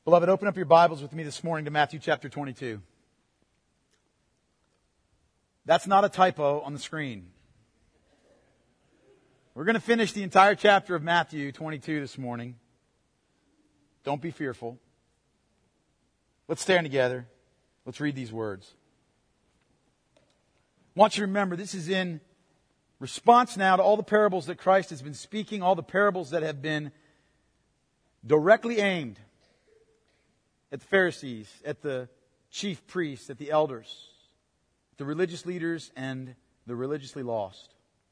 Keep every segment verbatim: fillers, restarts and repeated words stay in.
Beloved, open up your Bibles with me this morning to Matthew chapter twenty-two. That's not a typo on the screen. We're going to finish the entire chapter of Matthew twenty-two this morning. Don't be fearful. Let's stand together. Let's read these words. I want you to remember, this is in response now to all the parables that Christ has been speaking, all the parables that have been directly aimed at the Pharisees, at the chief priests, at the elders, the religious leaders, and the religiously lost.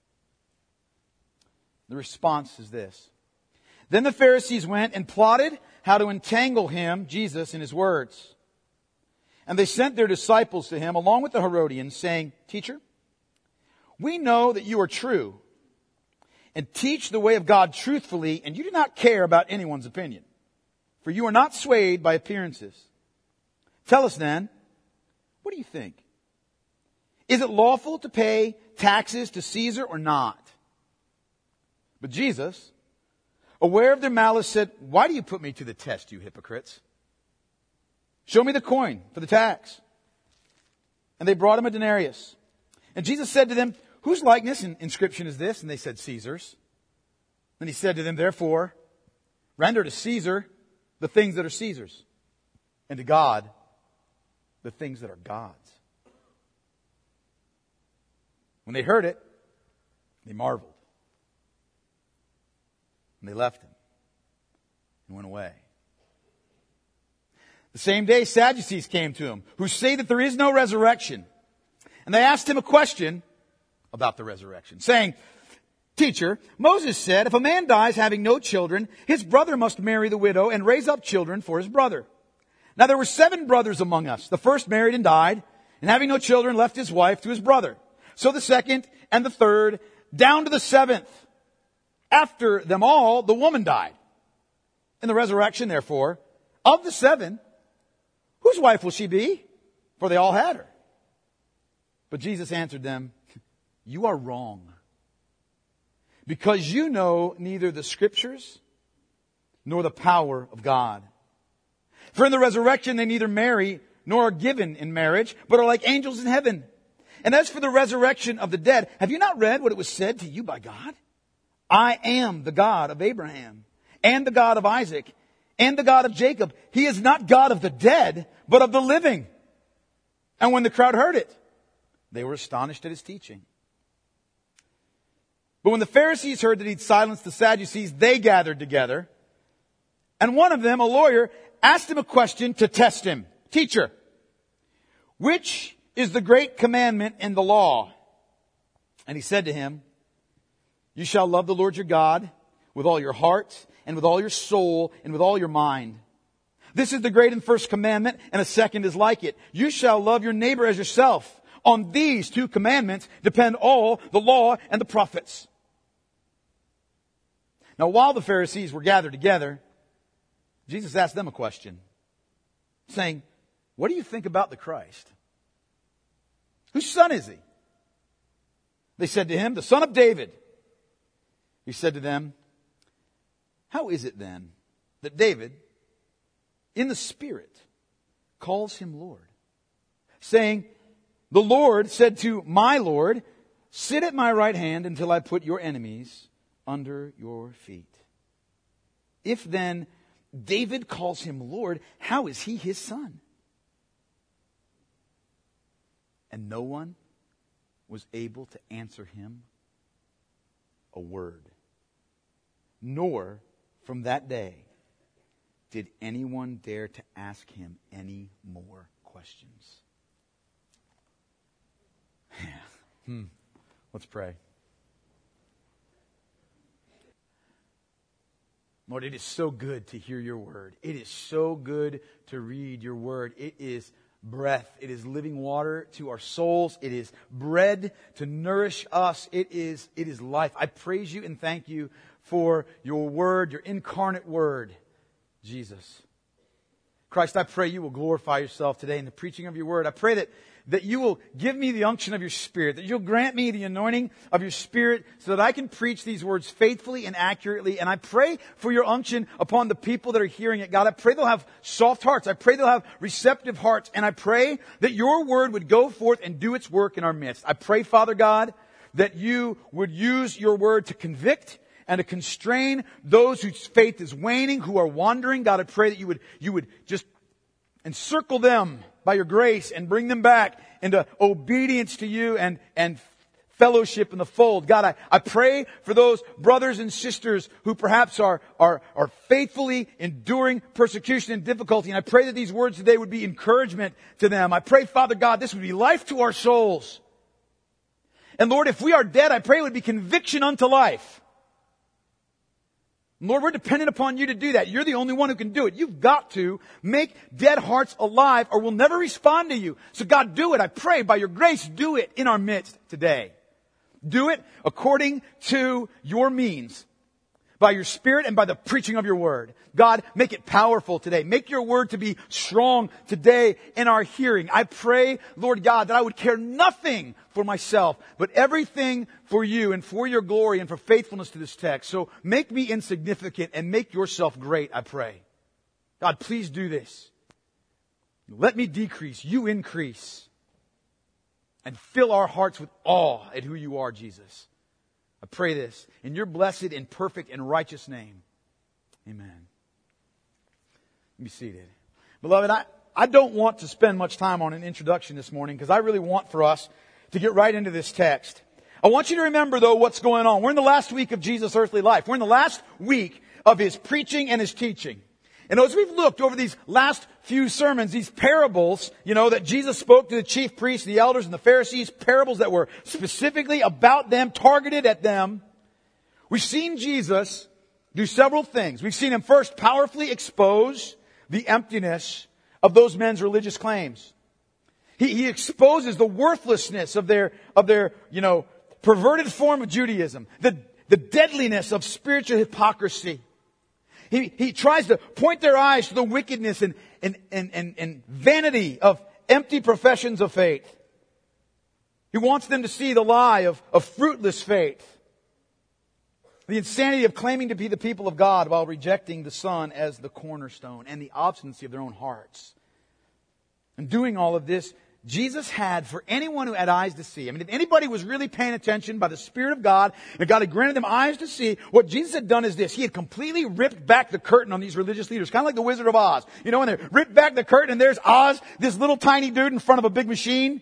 The response is this. Then the Pharisees went and plotted how to entangle him, Jesus, in his words. And they sent their disciples to him along with the Herodians, saying, Teacher, we know that you are true and teach the way of God truthfully, and you do not care about anyone's opinion, for you are not swayed by appearances. Tell us then, what do you think? Is it lawful to pay taxes to Caesar or not? But Jesus, aware of their malice, said, Why do you put me to the test, you hypocrites? Show me the coin for the tax. And they brought him a denarius. And Jesus said to them, Whose likeness and inscription is this? And they said, Caesar's. Then he said to them, Therefore, render to Caesar the things that are Caesar's, and to God the things that are God's. When they heard it, they marveled. And they left him and went away. The same day, Sadducees came to him, who say that there is no resurrection. And they asked him a question about the resurrection, saying, Teacher, Moses said, if a man dies having no children, his brother must marry the widow and raise up children for his brother. Now there were seven brothers among us. The first married and died, and having no children left his wife to his brother. So the second and the third, down to the seventh. After them all, the woman died. In the resurrection, therefore, of the seven, whose wife will she be? For they all had her. But Jesus answered them, You are wrong, because you know neither the Scriptures nor the power of God. For in the resurrection they neither marry nor are given in marriage, but are like angels in heaven. And as for the resurrection of the dead, have you not read what it was said to you by God? I am the God of Abraham, and the God of Isaac, and the God of Jacob. He is not God of the dead, but of the living. And when the crowd heard it, they were astonished at his teaching. But when the Pharisees heard that he'd silenced the Sadducees, they gathered together. And one of them, a lawyer, asked him a question to test him. Teacher, which is the great commandment in the law? And he said to him, You shall love the Lord your God with all your heart and with all your soul and with all your mind. This is the great and first commandment, and a second is like it. You shall love your neighbor as yourself. On these two commandments depend all the law and the prophets. Now, while the Pharisees were gathered together, Jesus asked them a question, saying, What do you think about the Christ? Whose son is he? They said to him, The son of David. He said to them, How is it then that David, in the Spirit, calls him Lord, saying, The Lord said to my Lord, Sit at my right hand until I put your enemies under your feet. If then David calls him Lord, how is he his son? And no one was able to answer him a word. Nor from that day did anyone dare to ask him any more questions. hmm. Let's pray. Lord, it is so good to hear your word. It is so good to read your word. It is breath. It is living water to our souls. It is bread to nourish us. It is, it is life. I praise you and thank you for your word, your incarnate word, Jesus. Christ, I pray you will glorify yourself today in the preaching of your word. I pray that, that you will give me the unction of your Spirit, that you'll grant me the anointing of your Spirit so that I can preach these words faithfully and accurately. And I pray for your unction upon the people that are hearing it. God, I pray they'll have soft hearts. I pray they'll have receptive hearts. And I pray that your word would go forth and do its work in our midst. I pray, Father God, that you would use your word to convict and to constrain those whose faith is waning, who are wandering. God, I pray that you would, you would just encircle them by your grace and bring them back into obedience to you and, and fellowship in the fold. God, I, I pray for those brothers and sisters who perhaps are, are, are faithfully enduring persecution and difficulty. And I pray that these words today would be encouragement to them. I pray, Father God, this would be life to our souls. And Lord, if we are dead, I pray it would be conviction unto life. Lord, we're dependent upon you to do that. You're the only one who can do it. You've got to make dead hearts alive or we'll never respond to you. So God, do it. I pray by your grace, do it in our midst today. Do it according to your means, by your Spirit and by the preaching of your word. God, make it powerful today. Make your word to be strong today in our hearing. I pray, Lord God, that I would care nothing for myself, but everything for you and for your glory and for faithfulness to this text. So make me insignificant and make yourself great, I pray. God, please do this. Let me decrease, you increase. And fill our hearts with awe at who you are, Jesus. I pray this in your blessed and perfect and righteous name. Amen. Be seated. Beloved, I, I don't want to spend much time on an introduction this morning because I really want for us to get right into this text. I want you to remember, though, what's going on. We're in the last week of Jesus' earthly life. We're in the last week of His preaching and His teaching. And as we've looked over these last few sermons, these parables, you know, that Jesus spoke to the chief priests, the elders, and the Pharisees, parables that were specifically about them, targeted at them, we've seen Jesus do several things. We've seen Him first powerfully expose the emptiness of those men's religious claims. He, he exposes the worthlessness of their, of their, you know, perverted form of Judaism, the, the deadliness of spiritual hypocrisy. He, he tries to point their eyes to the wickedness and, and, and, and, and vanity of empty professions of faith. He wants them to see the lie of, of fruitless faith. The insanity of claiming to be the people of God while rejecting the Son as the cornerstone, and the obstinacy of their own hearts. And doing all of this, Jesus had, for anyone who had eyes to see, I mean, if anybody was really paying attention by the Spirit of God, and God had granted them eyes to see, what Jesus had done is this. He had completely ripped back the curtain on these religious leaders, kind of like the Wizard of Oz. You know, when they ripped back the curtain and there's Oz, this little tiny dude in front of a big machine.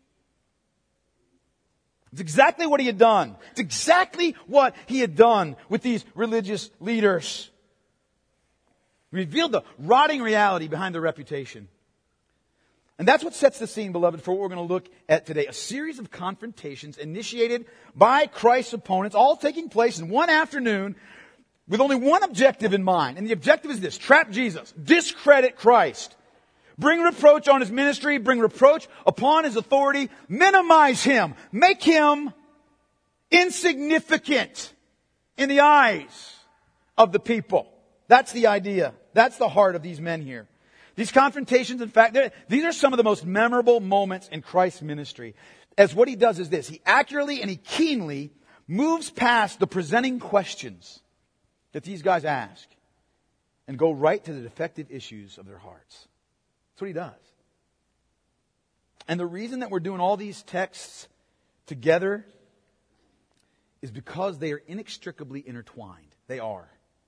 It's exactly what He had done. It's exactly what He had done with these religious leaders. He revealed the rotting reality behind their reputation. And that's what sets the scene, beloved, for what we're going to look at today. A series of confrontations initiated by Christ's opponents, all taking place in one afternoon with only one objective in mind. And the objective is this: trap Jesus, discredit Christ, bring reproach on His ministry, bring reproach upon His authority, minimize Him, make Him insignificant in the eyes of the people. That's the idea. That's the heart of these men here. These confrontations, in fact, these are some of the most memorable moments in Christ's ministry. As what He does is this: He accurately and He keenly moves past the presenting questions that these guys ask and go right to the defective issues of their hearts. That's what He does. And the reason that we're doing all these texts together is because they are inextricably intertwined. They are.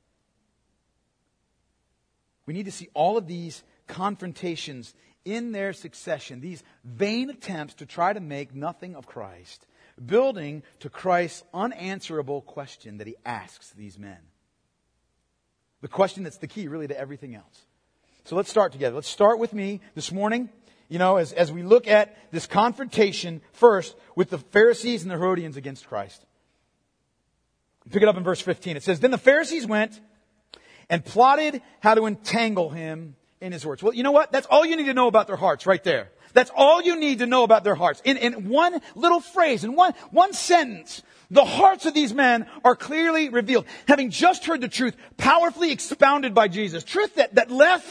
We need to see all of these confrontations in their succession, these vain attempts to try to make nothing of Christ, building to Christ's unanswerable question that He asks these men. The question that's the key, really, to everything else. So let's start together. Let's start with me this morning, you know, as, as we look at this confrontation first with the Pharisees and the Herodians against Christ. Pick it up in verse fifteen. It says, "Then the Pharisees went and plotted how to entangle Him in His words." Well, you know what? That's all you need to know about their hearts right there. That's all you need to know about their hearts. In, in one little phrase, in one, one sentence, the hearts of these men are clearly revealed. Having just heard the truth powerfully expounded by Jesus, truth that, that left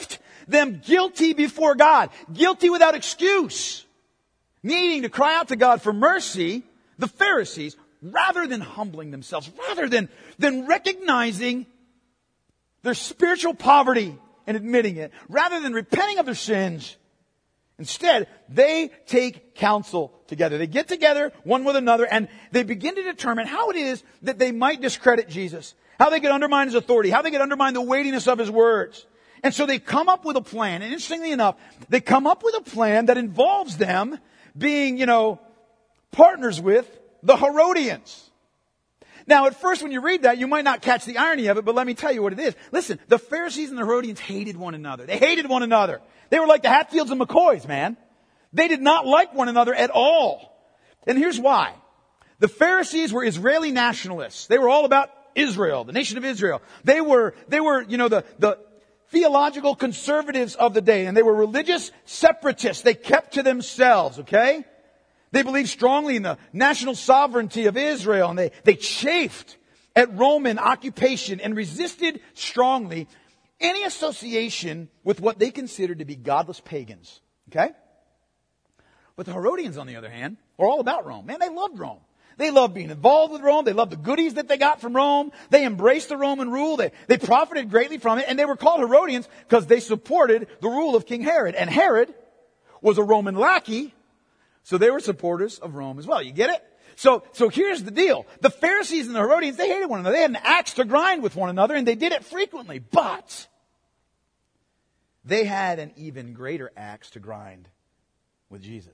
them guilty before God, guilty without excuse, needing to cry out to God for mercy, the Pharisees, rather than humbling themselves, rather than, than recognizing their spiritual poverty and admitting it, rather than repenting of their sins, instead, they take counsel together. They get together one with another and they begin to determine how it is that they might discredit Jesus, how they could undermine His authority, how they could undermine the weightiness of His words. And so they come up with a plan. And interestingly enough, they come up with a plan that involves them being, you know, partners with the Herodians. Now, at first when you read that, you might not catch the irony of it, but let me tell you what it is. Listen, the Pharisees and the Herodians hated one another. They hated one another. They were like the Hatfields and McCoys, man. They did not like one another at all. And here's why. The Pharisees were Israeli nationalists. They were all about Israel, the nation of Israel. They were, they were, you know, the, the theological conservatives of the day, and they were religious separatists. They kept to themselves, okay? They believed strongly in the national sovereignty of Israel, and they, they chafed at Roman occupation and resisted strongly any association with what they considered to be godless pagans. Okay? But the Herodians, on the other hand, were all about Rome. Man, they loved Rome. They loved being involved with Rome. They loved the goodies that they got from Rome. They embraced the Roman rule. They, they profited greatly from it. And they were called Herodians because they supported the rule of King Herod. And Herod was a Roman lackey, so they were supporters of Rome as well. You get it? So, so here's the deal. The Pharisees and the Herodians, they hated one another. They had an axe to grind with one another, and they did it frequently. But they had an even greater axe to grind with Jesus.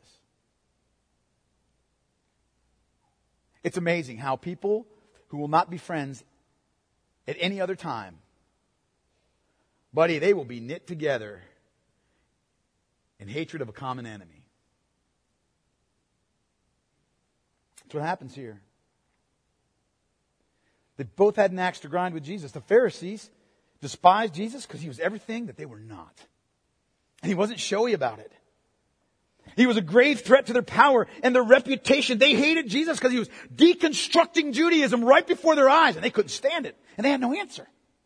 It's amazing how people who will not be friends at any other time, buddy, they will be knit together in hatred of a common enemy. That's what happens here. They both had an axe to grind with Jesus. The Pharisees despised Jesus because He was everything that they were not. And He wasn't showy about it. He was a grave threat to their power and their reputation. They hated Jesus because He was deconstructing Judaism right before their eyes, and they couldn't stand it. And they had no answer.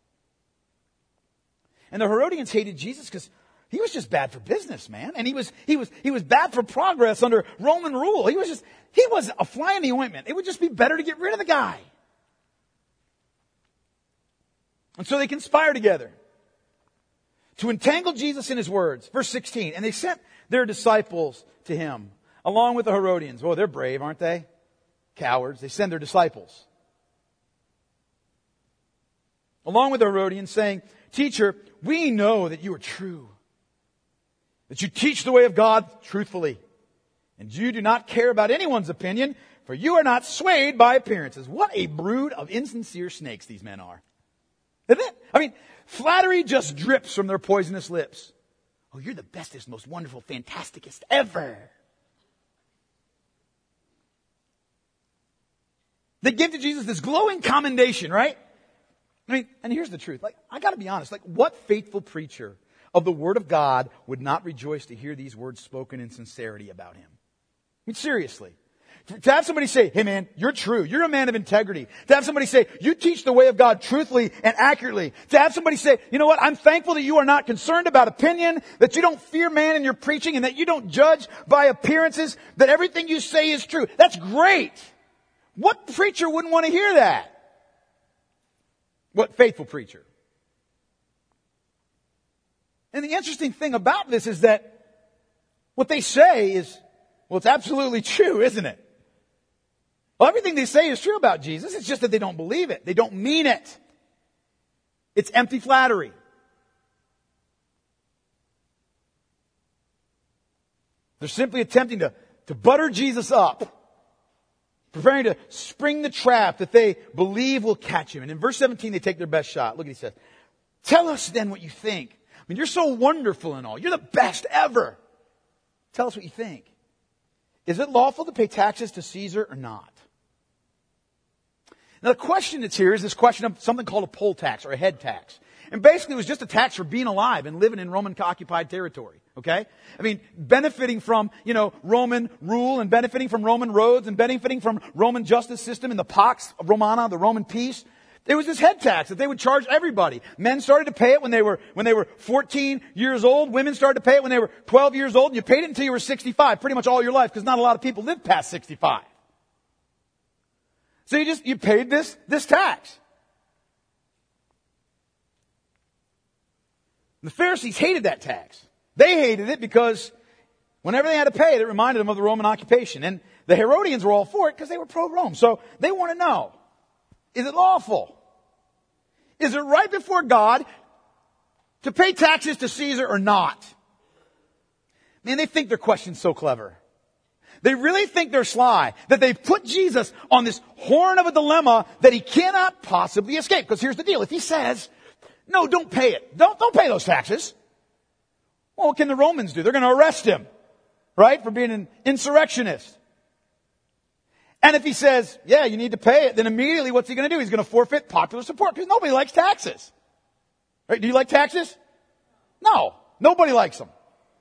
And the Herodians hated Jesus because He was just bad for business, man. And he was, he was, he was bad for progress under Roman rule. He was just, he was a fly in the ointment. It would just be better to get rid of the guy. And so they conspire together to entangle Jesus in His words. Verse sixteen. And they sent their disciples to Him, along with the Herodians. Oh, they're brave, aren't they? Cowards. They send their disciples along with the Herodians, saying, "Teacher, we know that you are true, that you teach the way of God truthfully, and you do not care about anyone's opinion, for you are not swayed by appearances." What a brood of insincere snakes these men are. Isn't it? I mean, flattery just drips from their poisonous lips. Oh, you're the bestest, most wonderful, fantasticest ever. They give to Jesus this glowing commendation, right? I mean, and here's the truth. Like, I gotta be honest. Like, what faithful preacher of the Word of God would not rejoice to hear these words spoken in sincerity about Him? I mean, seriously. To have somebody say, "Hey man, you're true. You're a man of integrity." To have somebody say, "You teach the way of God truthfully and accurately." To have somebody say, "You know what? I'm thankful that you are not concerned about opinion, that you don't fear man in your preaching, and that you don't judge by appearances, that everything you say is true." That's great. What preacher wouldn't want to hear that? What faithful preacher? And the interesting thing about this is that what they say is, well, it's absolutely true, isn't it? Well, everything they say is true about Jesus. It's just that they don't believe it. They don't mean it. It's empty flattery. They're simply attempting to, to butter Jesus up, preparing to spring the trap that they believe will catch Him. And in verse seventeen, they take their best shot. Look what he says. "Tell us then what you think. I mean, you're so wonderful and all. You're the best ever. Tell us what you think. Is it lawful to pay taxes to Caesar or not?" Now the question that's here is this question of something called a poll tax or a head tax. And basically it was just a tax for being alive and living in Roman occupied territory. Okay? I mean, benefiting from, you know, Roman rule and benefiting from Roman roads and benefiting from Roman justice system and the Pax Romana, the Roman peace. It was this head tax that they would charge everybody. Men started to pay it when they were, when they were fourteen years old. Women started to pay it when they were twelve years old. And you paid it until you were sixty-five, pretty much all your life, because not a lot of people live past sixty-five. So you just, you paid this, this tax. The Pharisees hated that tax. They hated it because whenever they had to pay it, it reminded them of the Roman occupation. And the Herodians were all for it because they were pro-Rome. So they want to know, is it lawful? Is it right before God to pay taxes to Caesar or not? Man, they think their question's so clever. They really think they're sly, that they've put Jesus on this horn of a dilemma that he cannot possibly escape. Because here's the deal. If he says, no, don't pay it. Don't, don't pay those taxes. Well, what can the Romans do? They're going to arrest him, right, for being an insurrectionist. And if he says, yeah, you need to pay it, then immediately what's he going to do? He's going to forfeit popular support because nobody likes taxes. Right? Do you like taxes? No. Nobody likes them.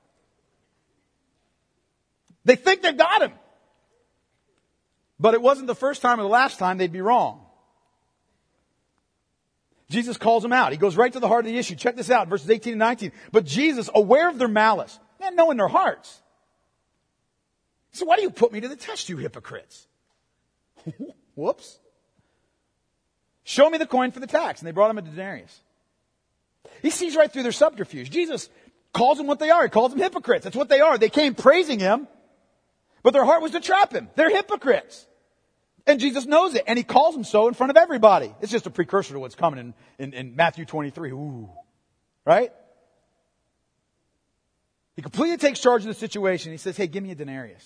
They think they've got him. But it wasn't the first time or the last time they'd be wrong. Jesus calls them out. He goes right to the heart of the issue. Check this out, verses eighteen and nineteen. But Jesus, aware of their malice, man, knowing their hearts. So why do you put me to the test, you hypocrites? Whoops. Show me the coin for the tax. And they brought him a denarius. He sees right through their subterfuge. Jesus calls them what they are. He calls them hypocrites. That's what they are. They came praising him, but their heart was to trap him. They're hypocrites. And Jesus knows it, and he calls them so in front of everybody. It's just a precursor to what's coming in, in, in Matthew twenty-three. Ooh. Right? He completely takes charge of the situation. He says, hey, give me a denarius.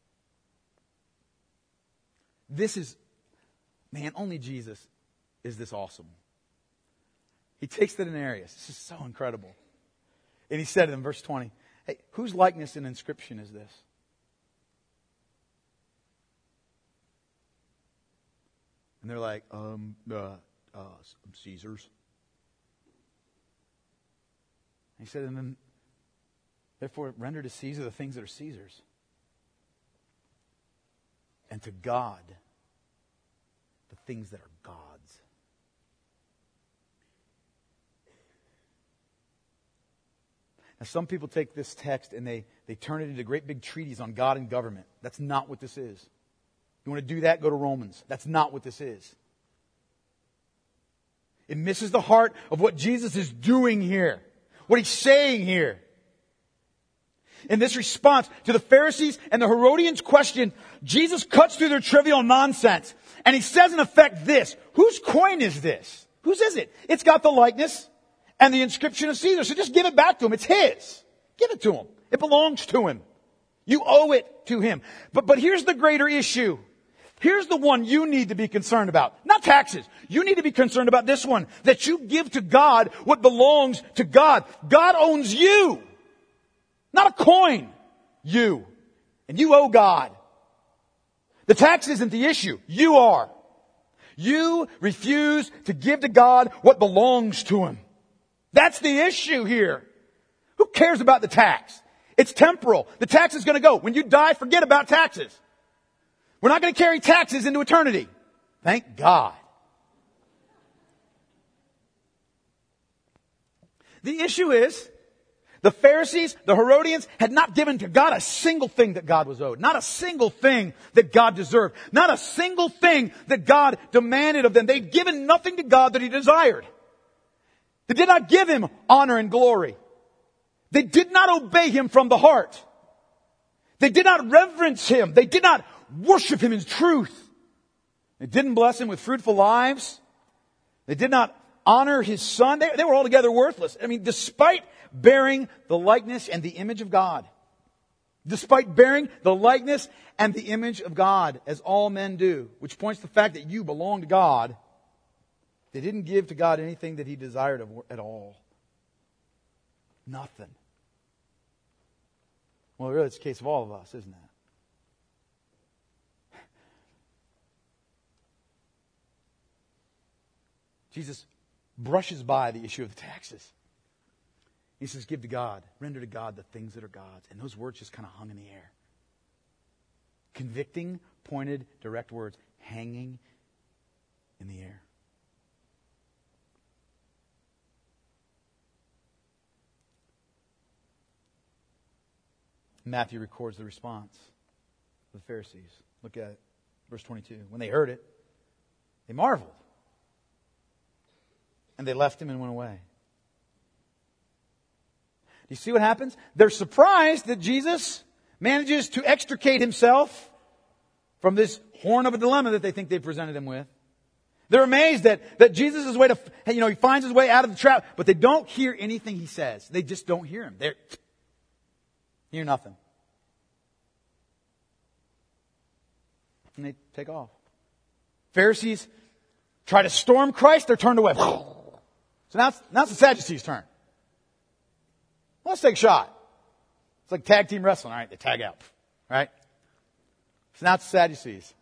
This is, man, only Jesus is this awesome. He takes the denarius. This is so incredible. And he said in verse twenty, hey, whose likeness and inscription is this? And they're like, um, uh, uh, Caesar's. He said, and then, therefore, render to Caesar the things that are Caesar's. And to God, the things that are God's. Now, some people take this text and they, they turn it into a great big treatise on God and government. That's not what this is. You want to do that? Go to Romans. That's not what this is. It misses the heart of what Jesus is doing here. What he's saying here. In this response to the Pharisees and the Herodians' question, Jesus cuts through their trivial nonsense. And he says in effect this. Whose coin is this? Whose is it? It's got the likeness and the inscription of Caesar. So just give it back to him. It's his. Give it to him. It belongs to him. You owe it to him. But, but here's the greater issue. Here's the one you need to be concerned about. Not taxes. You need to be concerned about this one. That you give to God what belongs to God. God owns you. Not a coin. You. And you owe God. The tax isn't the issue. You are. You refuse to give to God what belongs to him. That's the issue here. Who cares about the tax? It's temporal. The tax is going to go. When you die, forget about taxes. We're not going to carry taxes into eternity. Thank God. The issue is, the Pharisees, the Herodians, had not given to God a single thing that God was owed. Not a single thing that God deserved. Not a single thing that God demanded of them. They'd given nothing to God that he desired. They did not give him honor and glory. They did not obey him from the heart. They did not reverence him. They did not worship him in truth. They didn't bless him with fruitful lives. They did not honor his son. They, they were altogether worthless. I mean, despite bearing the likeness and the image of God. Despite bearing the likeness and the image of God, as all men do, which points to the fact that you belong to God, they didn't give to God anything that he desired of, at all. Nothing. Well, really, it's the case of all of us, isn't it? Jesus brushes by the issue of the taxes. He says, give to God, render to God the things that are God's. And those words just kind of hung in the air. Convicting, pointed, direct words hanging in the air. Matthew records the response of the Pharisees. Look at it. Verse twenty-two. When they heard it, they marveled. And they left him and went away. Do you see what happens? They're surprised that Jesus manages to extricate himself from this horn of a dilemma that they think they've presented him with. They're amazed that, that Jesus' way to, you know, he finds his way out of the trap, but they don't hear anything he says. They just don't hear him. They hear nothing. And they take off. Pharisees try to storm Christ, they're turned away. So now it's, now it's the Sadducees' turn. Well, let's take a shot. It's like tag team wrestling, all right? They tag out, right? So now it's the Sadducees.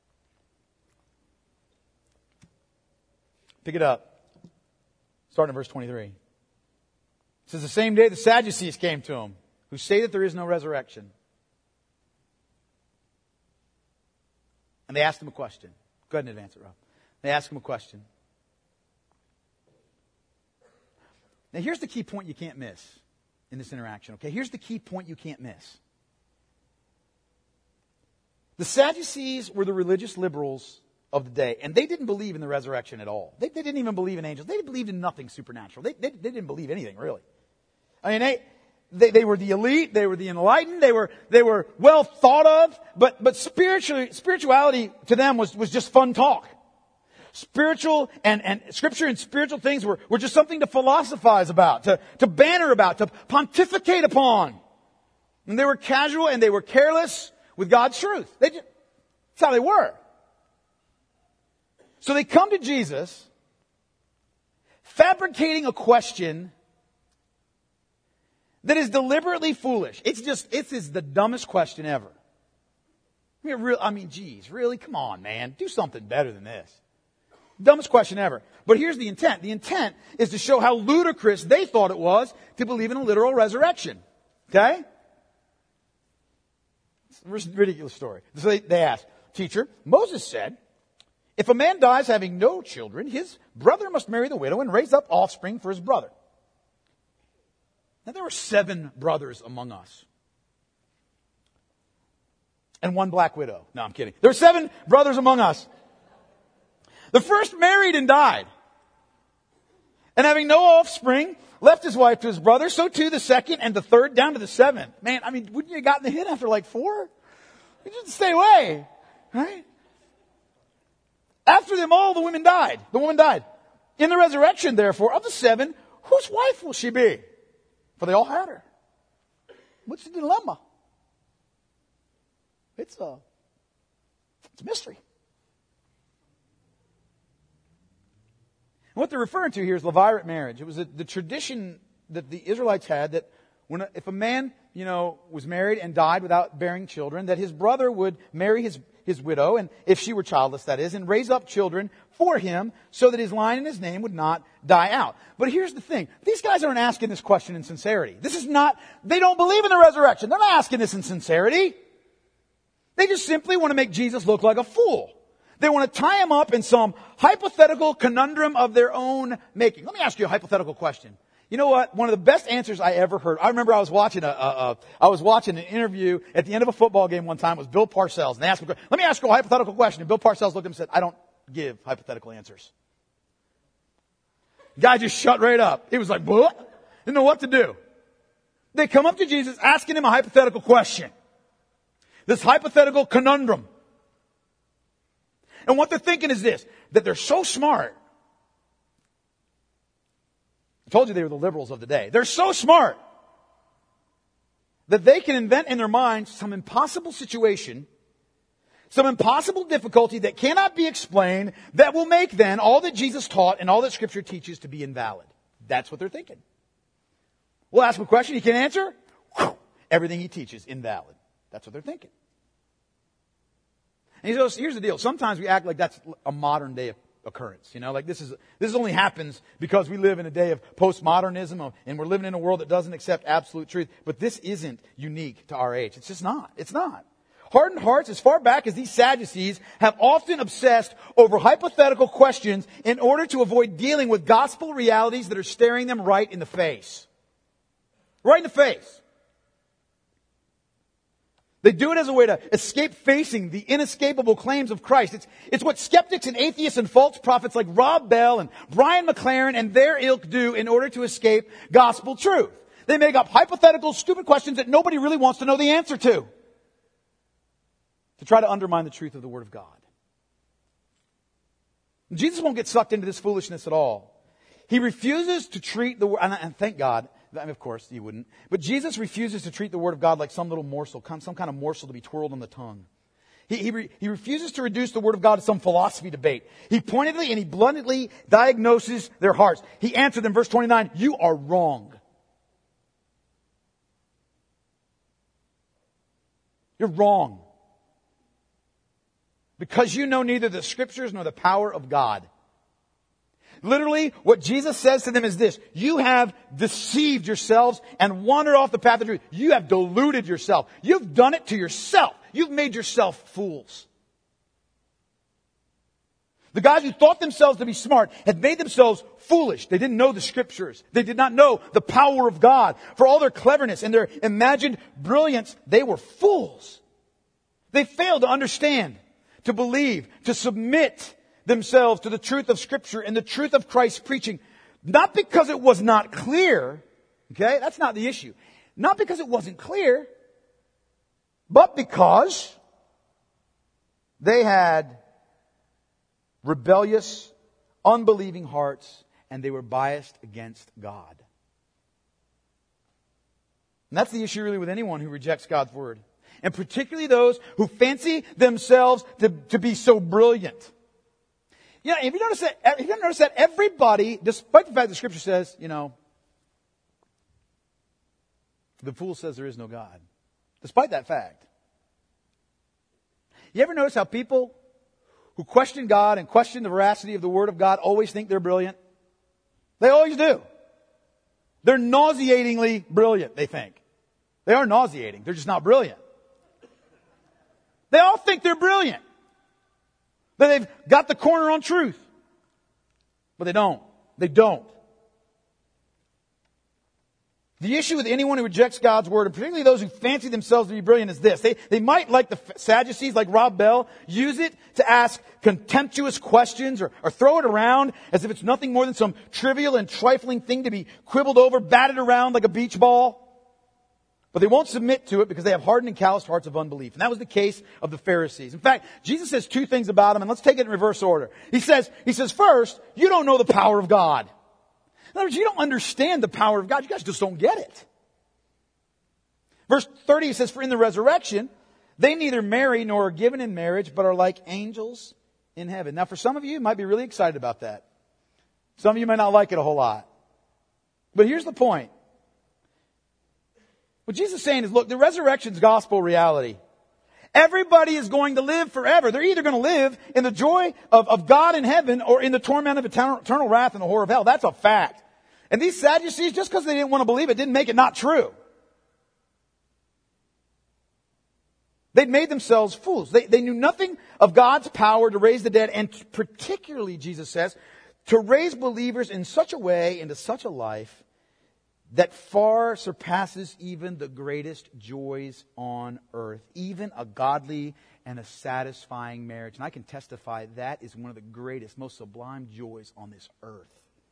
Pick it up. Starting in verse twenty-three. It says, the same day the Sadducees came to him, who say that there is no resurrection. And they asked him a question. Go ahead and advance it, Rob. They asked him a question. Now here's the key point you can't miss in this interaction, okay? Here's the key point you can't miss. The Sadducees were the religious liberals of the day, and they didn't believe in the resurrection at all. They, they didn't even believe in angels. They believed in nothing supernatural. They, they, they didn't believe anything, really. I mean, they, they, they were the elite, they were the enlightened, they were, they were well thought of, but, but spiritually, spirituality to them was, was just fun talk. Spiritual and, and scripture and spiritual things were, were just something to philosophize about, to, to banter about, to pontificate upon. And they were casual and they were careless with God's truth. They just, that's how they were. So they come to Jesus, fabricating a question that is deliberately foolish. It's just, it is the dumbest question ever. I mean, real, I mean, geez, really? Come on, man. Do something better than this. Dumbest question ever. But here's the intent. The intent is to show how ludicrous they thought it was to believe in a literal resurrection. Okay? It's a ridiculous story. So they, they asked, Teacher, Moses said, if a man dies having no children, his brother must marry the widow and raise up offspring for his brother. Now there were seven brothers among us. And one black widow. No, I'm kidding. There were seven brothers among us. The first married and died. And having no offspring, left his wife to his brother. So too the second and the third down to the seventh. Man, I mean, wouldn't you have gotten the hit after like four? You just stay away. Right? After them all, the women died. The woman died. In the resurrection, therefore, of the seven, whose wife will she be? For they all had her. What's the dilemma? It's a, it's a mystery. And what they're referring to here is levirate marriage. It was a, the tradition that the Israelites had that when a, if a man, you know, was married and died without bearing children, that his brother would marry his, his widow, and if she were childless, that is, and raise up children for him so that his line and his name would not die out. But here's the thing. These guys aren't asking this question in sincerity. This is not, they don't believe in the resurrection. They're not asking this in sincerity. They just simply want to make Jesus look like a fool. They want to tie him up in some hypothetical conundrum of their own making. Let me ask you a hypothetical question. You know what? One of the best answers I ever heard. I remember I was watching a, a, a I was watching an interview at the end of a football game one time. It was Bill Parcells, and they asked me, "Let me ask you a hypothetical question." And Bill Parcells looked at him and said, "I don't give hypothetical answers." The guy just shut right up. He was like, "What?" Didn't know what to do. They come up to Jesus asking him a hypothetical question. This hypothetical conundrum. And what they're thinking is this, that they're so smart. I told you they were the liberals of the day. They're so smart that they can invent in their minds some impossible situation, some impossible difficulty that cannot be explained, that will make then all that Jesus taught and all that Scripture teaches to be invalid. That's what they're thinking. We'll ask him a question he can't answer. Whew, everything he teaches, invalid. That's what they're thinking. And he goes, here's the deal. Sometimes we act like that's a modern day occurrence. You know, like this is, this only happens because we live in a day of postmodernism and we're living in a world that doesn't accept absolute truth. But this isn't unique to our age. It's just not. It's not. Hardened hearts, as far back as these Sadducees, have often obsessed over hypothetical questions in order to avoid dealing with gospel realities that are staring them right in the face. Right in the face. They do it as a way to escape facing the inescapable claims of Christ. It's, it's what skeptics and atheists and false prophets like Rob Bell and Brian McLaren and their ilk do in order to escape gospel truth. They make up hypothetical, stupid questions that nobody really wants to know the answer to, to try to undermine the truth of the Word of God. Jesus won't get sucked into this foolishness at all. He refuses to treat the Word, and thank God, I mean, of course, he wouldn't. But Jesus refuses to treat the Word of God like some little morsel, some kind of morsel to be twirled on the tongue. He, he, re, he refuses to reduce the Word of God to some philosophy debate. He pointedly and he bluntly diagnoses their hearts. He answered in verse twenty-nine, "You are wrong. You're wrong. Because you know neither the Scriptures nor the power of God." Literally, what Jesus says to them is this: you have deceived yourselves and wandered off the path of truth. You have deluded yourself. You've done it to yourself. You've made yourself fools. The guys who thought themselves to be smart had made themselves foolish. They didn't know the Scriptures. They did not know the power of God. For all their cleverness and their imagined brilliance, they were fools. They failed to understand, to believe, to submit themselves to the truth of Scripture and the truth of Christ's preaching. Not because it was not clear. Okay? That's not the issue. Not because it wasn't clear, but because they had rebellious, unbelieving hearts, and they were biased against God. And that's the issue really with anyone who rejects God's Word. And particularly those who fancy themselves to, to be so brilliant. You know, if you notice that, if you notice that everybody, despite the fact that Scripture says, you know, the fool says there is no God. Despite that fact. You ever notice how people who question God and question the veracity of the Word of God always think they're brilliant? They always do. They're nauseatingly brilliant, they think. They are nauseating. They're just not brilliant. They all think they're brilliant. That they've got the corner on truth. But they don't. They don't. The issue with anyone who rejects God's Word, and particularly those who fancy themselves to be brilliant, is this. They, they might, like the Sadducees, like Rob Bell, use it to ask contemptuous questions or, or throw it around as if it's nothing more than some trivial and trifling thing to be quibbled over, batted around like a beach ball. But they won't submit to it because they have hardened and calloused hearts of unbelief. And that was the case of the Pharisees. In fact, Jesus says two things about them, and let's take it in reverse order. He says, he says, first, you don't know the power of God. In other words, you don't understand the power of God. You guys just don't get it. Verse thirty, he says, for in the resurrection, they neither marry nor are given in marriage, but are like angels in heaven. Now, for some of you, you might be really excited about that. Some of you might not like it a whole lot. But here's the point. What Jesus is saying is, look, the resurrection's gospel reality. Everybody is going to live forever. They're either going to live in the joy of, of God in heaven or in the torment of eternal, eternal wrath and the horror of hell. That's a fact. And these Sadducees, just because they didn't want to believe it, didn't make it not true. They'd made themselves fools. They, they knew nothing of God's power to raise the dead, and particularly, Jesus says, to raise believers in such a way, into such a life, that far surpasses even the greatest joys on earth. Even a godly and a satisfying marriage. And I can testify that is one of the greatest, most sublime joys on this earth.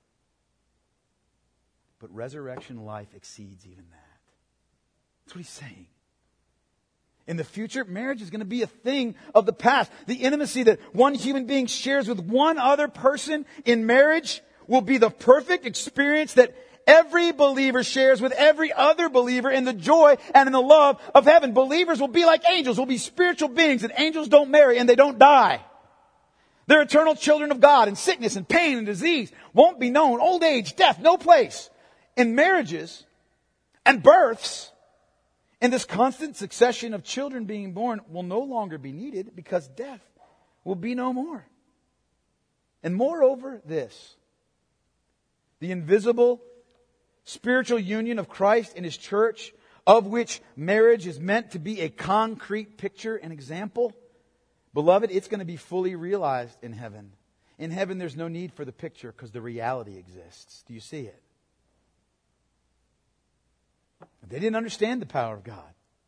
But resurrection life exceeds even that. That's what he's saying. In the future, marriage is going to be a thing of the past. The intimacy that one human being shares with one other person in marriage will be the perfect experience that every believer shares with every other believer in the joy and in the love of heaven. Believers will be like angels, will be spiritual beings, and angels don't marry and they don't die. They're eternal children of God, and sickness and pain and disease won't be known. Old age, death, no place. In marriages and births, and this constant succession of children being born will no longer be needed because death will be no more. And moreover, this, the invisible spiritual union of Christ and His church, of which marriage is meant to be a concrete picture and example, beloved, it's going to be fully realized in heaven. In heaven, there's no need for the picture because the reality exists. Do you see it? They didn't understand the power of God.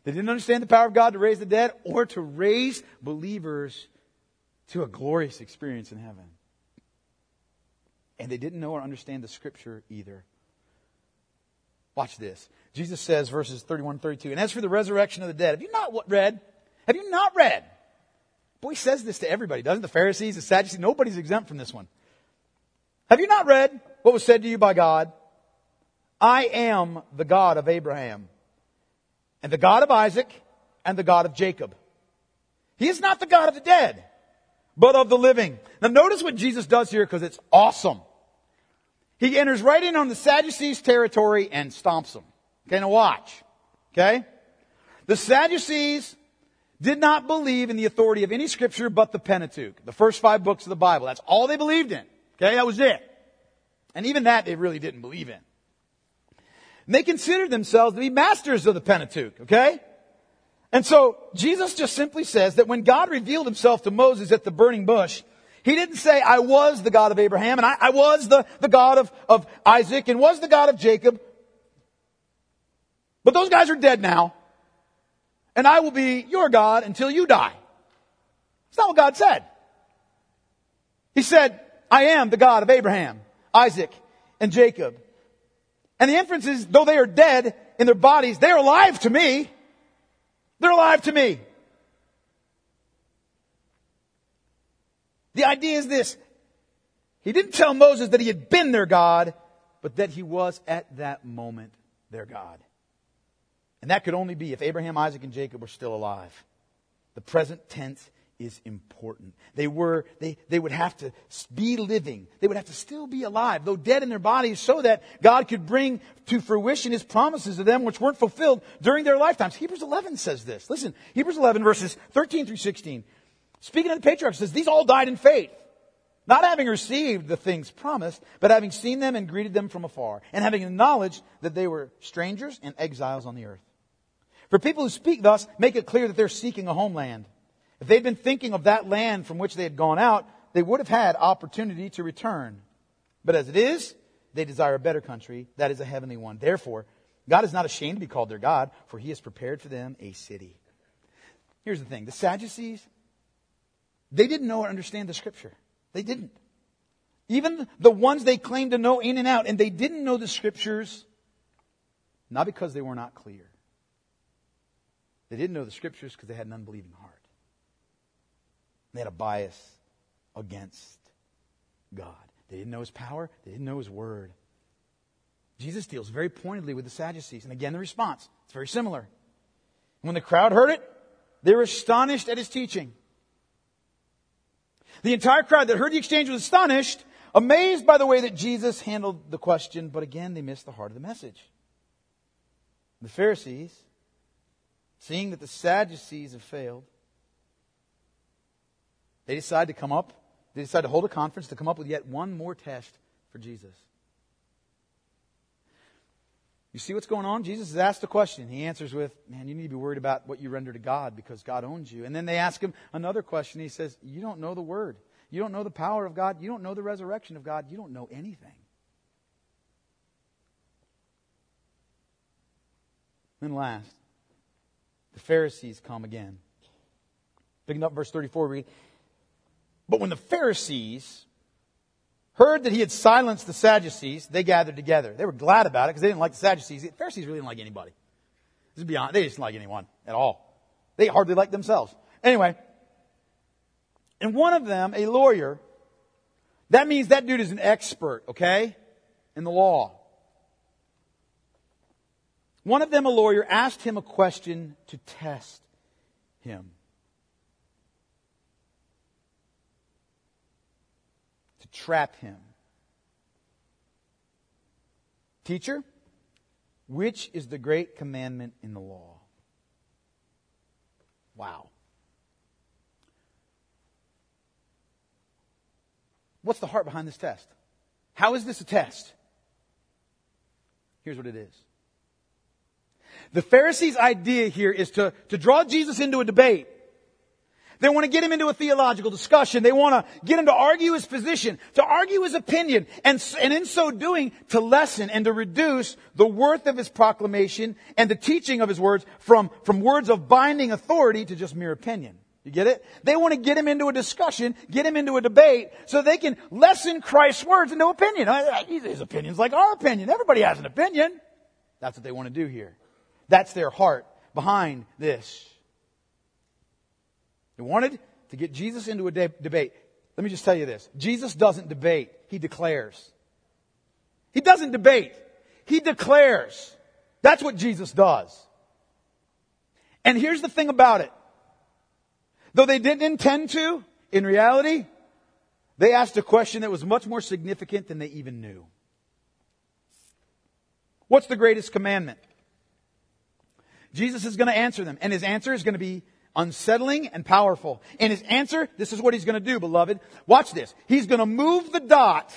They didn't understand the power of God to raise the dead or to raise believers to a glorious experience in heaven. And they didn't know or understand the Scripture either. Watch this. Jesus says, verses thirty-one and thirty-two, and as for the resurrection of the dead, have you not read? Have you not read? Boy, he says this to everybody, doesn't the Pharisees, the Sadducees? Nobody's exempt from this one. Have you not read what was said to you by God? I am the God of Abraham, and the God of Isaac, and the God of Jacob. He is not the God of the dead, but of the living. Now notice what Jesus does here, because it's awesome. He enters right in on the Sadducees' territory and stomps them. Okay, now watch. Okay? The Sadducees did not believe in the authority of any scripture but the Pentateuch, the first five books of the Bible. That's all they believed in. Okay, that was it. And even that they really didn't believe in. And they considered themselves to be masters of the Pentateuch. Okay? And so Jesus just simply says that when God revealed himself to Moses at the burning bush, he didn't say, I was the God of Abraham, and I, I was the, the God of, of Isaac, and was the God of Jacob. But those guys are dead now. And I will be your God until you die. That's not what God said. He said, I am the God of Abraham, Isaac, and Jacob. And the inference is, though they are dead in their bodies, they are alive to me. They're alive to me. The idea is this. He didn't tell Moses that he had been their God, but that he was at that moment their God. And that could only be if Abraham, Isaac, and Jacob were still alive. The present tense is important. They were, they, they would have to be living. They would have to still be alive, though dead in their bodies, so that God could bring to fruition his promises to them which weren't fulfilled during their lifetimes. Hebrews eleven says this. Listen, Hebrews eleven verses thirteen through sixteen. Speaking of the patriarchs, says, these all died in faith, not having received the things promised, but having seen them and greeted them from afar, and having acknowledged that they were strangers and exiles on the earth. For people who speak thus make it clear that they're seeking a homeland. If they'd been thinking of that land from which they had gone out, they would have had opportunity to return. But as it is, they desire a better country, that is a heavenly one. Therefore, God is not ashamed to be called their God, for he has prepared for them a city. Here's the thing. The Sadducees, they didn't know or understand the Scripture. They didn't. Even the ones they claimed to know in and out, and they didn't know the Scriptures, not because they were not clear. They didn't know the Scriptures because they had an unbelieving heart. They had a bias against God. They didn't know his power. They didn't know his word. Jesus deals very pointedly with the Sadducees. And again, the response, it's very similar. When the crowd heard it, they were astonished at his teaching. The entire crowd that heard the exchange was astonished, amazed by the way that Jesus handled the question. But again, they missed the heart of the message. The Pharisees, seeing that the Sadducees have failed, they decide to come up, they decide to hold a conference to come up with yet one more test for Jesus. You see what's going on? Jesus is asked a question. He answers with, man, you need to be worried about what you render to God because God owns you. And then they ask him another question. He says, you don't know the word. You don't know the power of God. You don't know the resurrection of God. You don't know anything. Then last, the Pharisees come again. Picking up verse thirty-four, read, but when the Pharisees heard that he had silenced the Sadducees, they gathered together. They were glad about it because they didn't like the Sadducees. The Pharisees really didn't like anybody. Just be honest, they just didn't like anyone at all. They hardly liked themselves. Anyway, and one of them, a lawyer, that means that dude is an expert, okay, in the law. One of them, a lawyer, asked him a question to test him. To trap him. Teacher, which is the great commandment in the law? Wow. What's the heart behind this test? How is this a test? Here's what it is. The Pharisees' idea here is to, to draw Jesus into a debate. They want to get him into a theological discussion. They want to get him to argue his position, to argue his opinion, and, and in so doing, to lessen and to reduce the worth of his proclamation and the teaching of his words from, from words of binding authority to just mere opinion. You get it? They want to get him into a discussion, get him into a debate, so they can lessen Christ's words into opinion. His opinion's like our opinion. Everybody has an opinion. That's what they want to do here. That's their heart behind this. They wanted to get Jesus into a de- debate. Let me just tell you this. Jesus doesn't debate. He declares. He doesn't debate. He declares. That's what Jesus does. And here's the thing about it. Though they didn't intend to, in reality, they asked a question that was much more significant than they even knew. What's the greatest commandment? Jesus is going to answer them, and his answer is going to be unsettling and powerful. And his answer, this is what he's going to do, beloved. Watch this. He's going to move the dot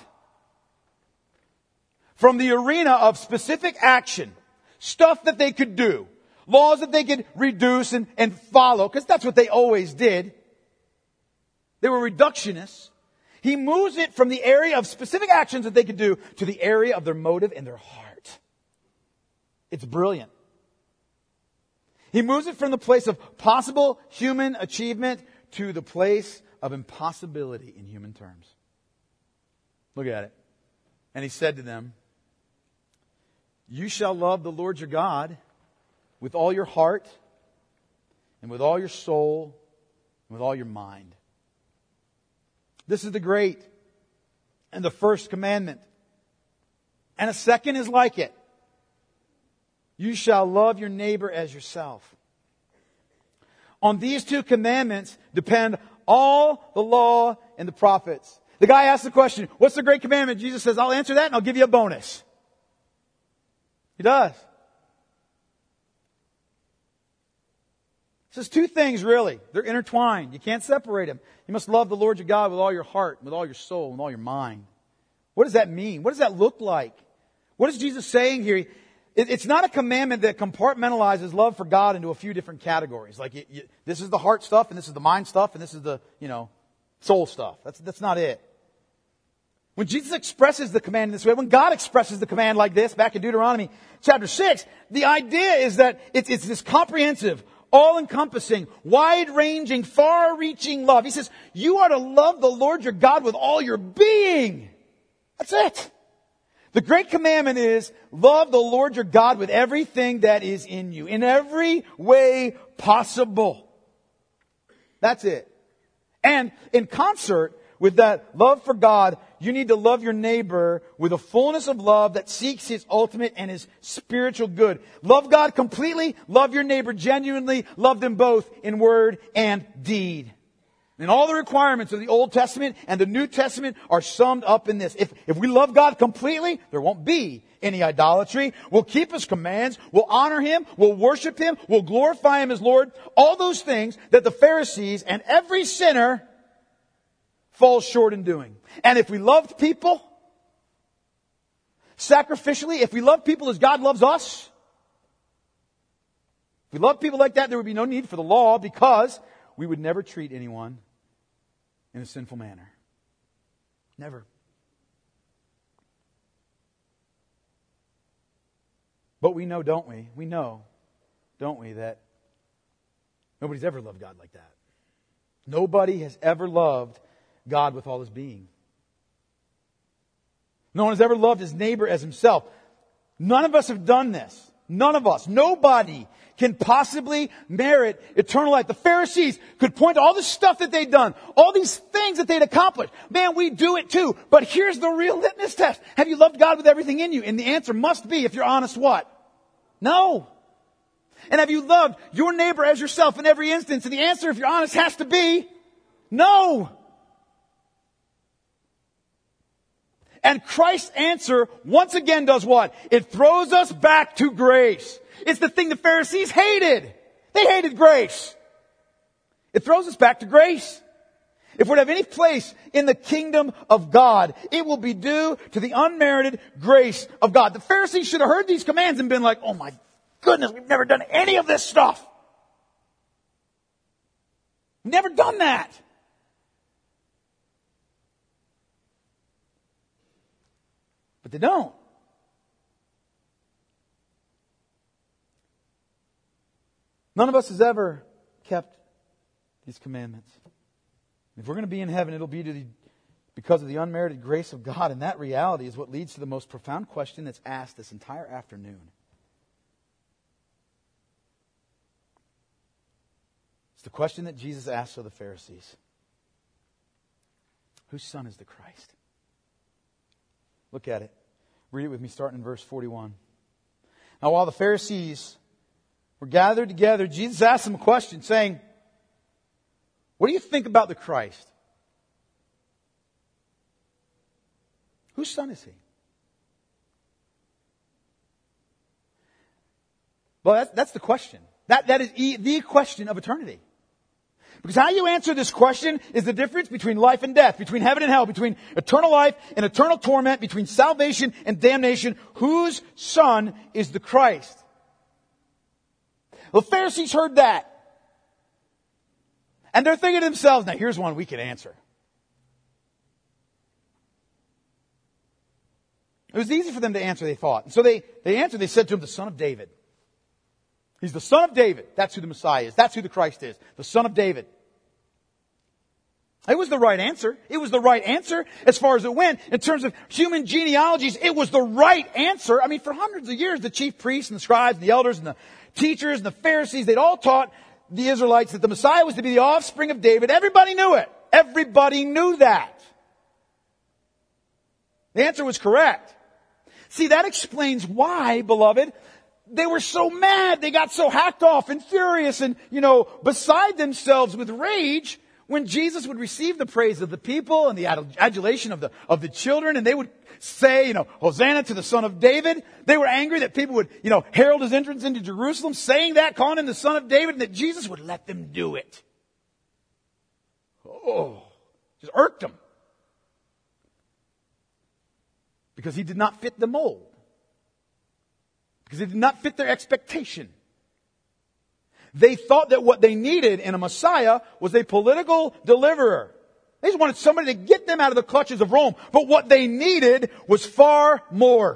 from the arena of specific action, stuff that they could do, laws that they could reduce and, and follow, because that's what they always did. They were reductionists. He moves it from the area of specific actions that they could do to the area of their motive and their heart. It's brilliant. He moves it from the place of possible human achievement to the place of impossibility in human terms. Look at it. And he said to them, "You shall love the Lord your God with all your heart and with all your soul and with all your mind." This is the great and the first commandment. And a second is like it. You shall love your neighbor as yourself. On these two commandments depend all the law and the prophets. The guy asks the question, what's the great commandment? Jesus says, I'll answer that and I'll give you a bonus. He does. It says two things really. They're intertwined. You can't separate them. You must love the Lord your God with all your heart, with all your soul, with all your mind. What does that mean? What does that look like? What is Jesus saying here? It's not a commandment that compartmentalizes love for God into a few different categories. Like you, you, this is the heart stuff, and this is the mind stuff, and this is the, you know, soul stuff. That's that's not it. When Jesus expresses the command in this way, when God expresses the command like this, back in Deuteronomy chapter six, the idea is that it's, it's this comprehensive, all-encompassing, wide-ranging, far-reaching love. He says, you are to love the Lord your God with all your being. That's it. The great commandment is, love the Lord your God with everything that is in you, in every way possible. That's it. And in concert with that love for God, you need to love your neighbor with a fullness of love that seeks his ultimate and his spiritual good. Love God completely, love your neighbor genuinely, love them both in word and deed. And all the requirements of the Old Testament and the New Testament are summed up in this. If, if we love God completely, there won't be any idolatry. We'll keep His commands. We'll honor Him. We'll worship Him. We'll glorify Him as Lord. All those things that the Pharisees and every sinner falls short in doing. And if we loved people sacrificially, if we love people as God loves us, if we love people like that, there would be no need for the law, because we would never treat anyone in a sinful manner. Never. But we know, don't we? We know, don't we, that nobody's ever loved God like that. Nobody has ever loved God with all his being. No one has ever loved his neighbor as himself. None of us have done this. None of us. Nobody can possibly merit eternal life. The Pharisees could point to all the stuff that they'd done, all these things that they'd accomplished. Man, we do it too. But here's the real litmus test. Have you loved God with everything in you? And the answer must be, if you're honest, what? No. And have you loved your neighbor as yourself in every instance? And the answer, if you're honest, has to be no. And Christ's answer once again does what? It throws us back to grace. It's the thing the Pharisees hated. They hated grace. It throws us back to grace. If we're to have any place in the kingdom of God, it will be due to the unmerited grace of God. The Pharisees should have heard these commands and been like, oh my goodness, we've never done any of this stuff. Never done that. But they don't. None of us has ever kept these commandments. If we're going to be in heaven, it'll be to the, because of the unmerited grace of God. And that reality is what leads to the most profound question that's asked this entire afternoon. It's the question that Jesus asked of the Pharisees. Whose son is the Christ? Look at it. Read it with me starting in verse forty-one. Now while the Pharisees were gathered together, Jesus asked them a question saying, what do you think about the Christ? Whose son is he? Well, that's, that's the question. That, that is e- the question of eternity. Because how you answer this question is the difference between life and death, between heaven and hell, between eternal life and eternal torment, between salvation and damnation. Whose son is the Christ? The Pharisees heard that. And they're thinking to themselves, now here's one we can answer. It was easy for them to answer, they thought. And so they, they answered, they said to him, the son of David. He's the son of David. That's who the Messiah is. That's who the Christ is. The son of David. It was the right answer. It was the right answer as far as it went. In terms of human genealogies, it was the right answer. I mean, for hundreds of years, the chief priests and the scribes and the elders and the teachers and the Pharisees, they'd all taught the Israelites that the Messiah was to be the offspring of David. Everybody knew it. Everybody knew that. The answer was correct. See, that explains why, beloved, they were so mad. They got so hacked off and furious and, you know, beside themselves with rage when Jesus would receive the praise of the people and the adulation of the, of the children, and they would say, you know, Hosanna to the Son of David. They were angry that people would, you know, herald his entrance into Jerusalem, saying that, calling him the Son of David, and that Jesus would let them do it. Oh, just irked them. Because he did not fit the mold. Because he did not fit their expectation. They thought that what they needed in a Messiah was a political deliverer. They just wanted somebody to get them out of the clutches of Rome. But what they needed was far more.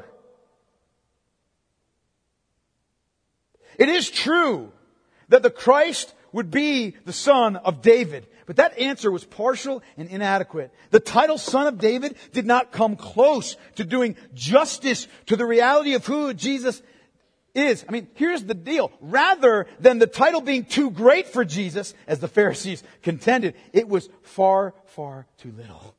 It is true that the Christ would be the son of David. But that answer was partial and inadequate. The title Son of David did not come close to doing justice to the reality of who Jesus is. I mean, here's the deal. Rather than the title being too great for Jesus, as the Pharisees contended, it was far, far too little.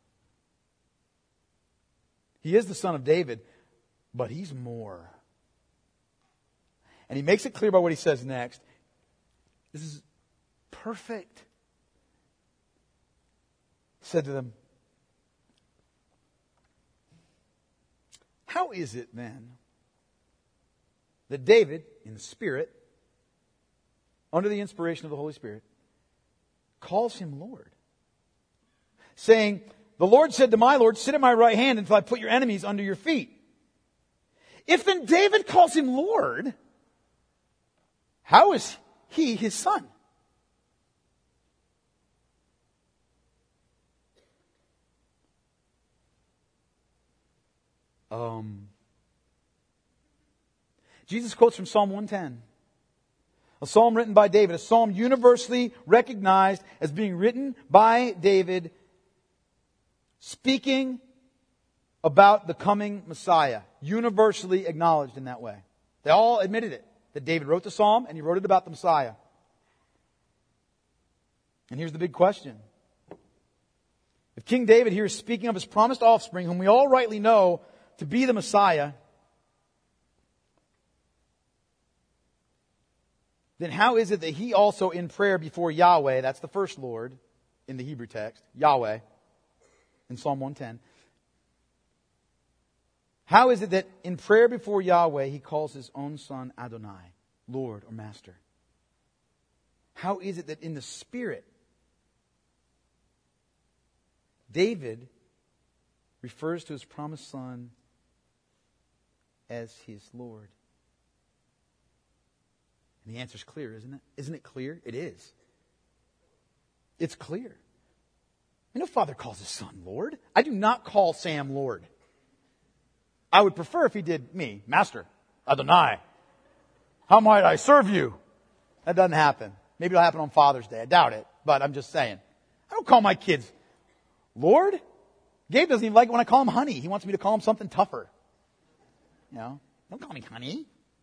He is the Son of David, but He's more. And He makes it clear by what He says next. This is perfect. He said to them, how is it then that David, in the Spirit, under the inspiration of the Holy Spirit, calls Him Lord, saying, the Lord said to my Lord, sit at my right hand until I put your enemies under your feet. If then David calls Him Lord, how is He His son? Um, Jesus quotes from Psalm one ten. A psalm written by David. A psalm universally recognized as being written by David, speaking about the coming Messiah. Universally acknowledged in that way. They all admitted it. That David wrote the psalm and he wrote it about the Messiah. And here's the big question. If King David here is speaking of his promised offspring, whom we all rightly know to be the Messiah, then how is it that he also in prayer before Yahweh, that's the first Lord in the Hebrew text, Yahweh, in Psalm one ten, how is it that in prayer before Yahweh he calls his own son Adonai, Lord or Master? How is it that in the Spirit David refers to his promised son as his Lord? And the answer's clear, isn't it? Isn't it clear? It is. It's clear. No father calls his son Lord. I do not call Sam Lord. I would prefer if he did me, Master, Adonai. How might I serve you? That doesn't happen. Maybe it'll happen on Father's Day. I doubt it, but I'm just saying. I don't call my kids Lord. Gabe doesn't even like it when I call him honey. He wants me to call him something tougher. You know, don't call me honey.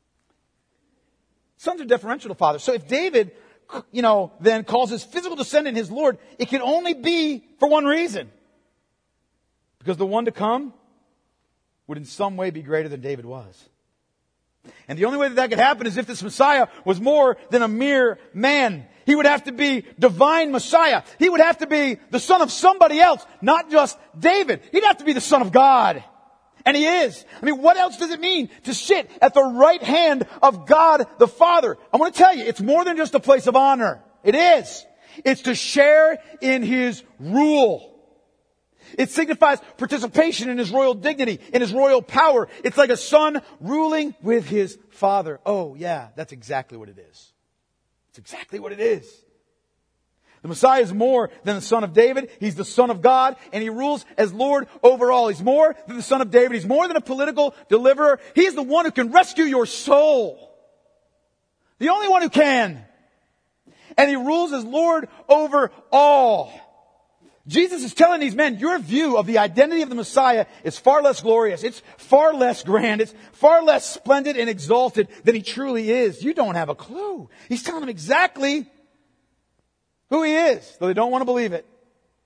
Sons are deferential to fathers. So if David, you know, then calls his physical descendant his Lord, it can only be for one reason. Because the one to come would in some way be greater than David was. And the only way that that could happen is if this Messiah was more than a mere man. He would have to be divine Messiah. He would have to be the son of somebody else, not just David. He'd have to be the son of God. And he is. I mean, what else does it mean to sit at the right hand of God the Father? I want to tell you, it's more than just a place of honor. It is. It's to share in His rule. It signifies participation in His royal dignity, in His royal power. It's like a son ruling with his father. Oh, yeah, that's exactly what it is. It's exactly what it is. The Messiah is more than the son of David. He's the son of God, and He rules as Lord over all. He's more than the son of David. He's more than a political deliverer. He's the one who can rescue your soul. The only one who can. And He rules as Lord over all. Jesus is telling these men, your view of the identity of the Messiah is far less glorious. It's far less grand. It's far less splendid and exalted than He truly is. You don't have a clue. He's telling them exactly who He is, though they don't want to believe it.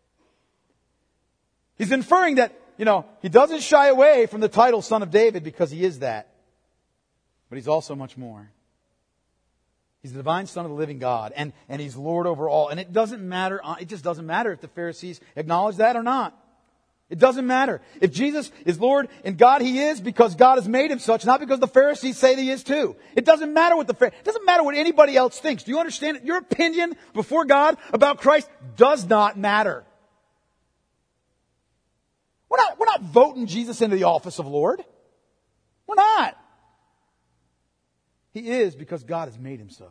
He's inferring that, you know, He doesn't shy away from the title Son of David because He is that. But He's also much more. He's the divine Son of the living God, and, and He's Lord over all. And it doesn't matter, it just doesn't matter if the Pharisees acknowledge that or not. It doesn't matter. If Jesus is Lord and God, He is because God has made Him such, not because the Pharisees say that He is too. It doesn't matter what the it doesn't matter what anybody else thinks. Do you understand it? Your opinion before God about Christ does not matter. We're not, we're not voting Jesus into the office of Lord. We're not. He is because God has made Him so.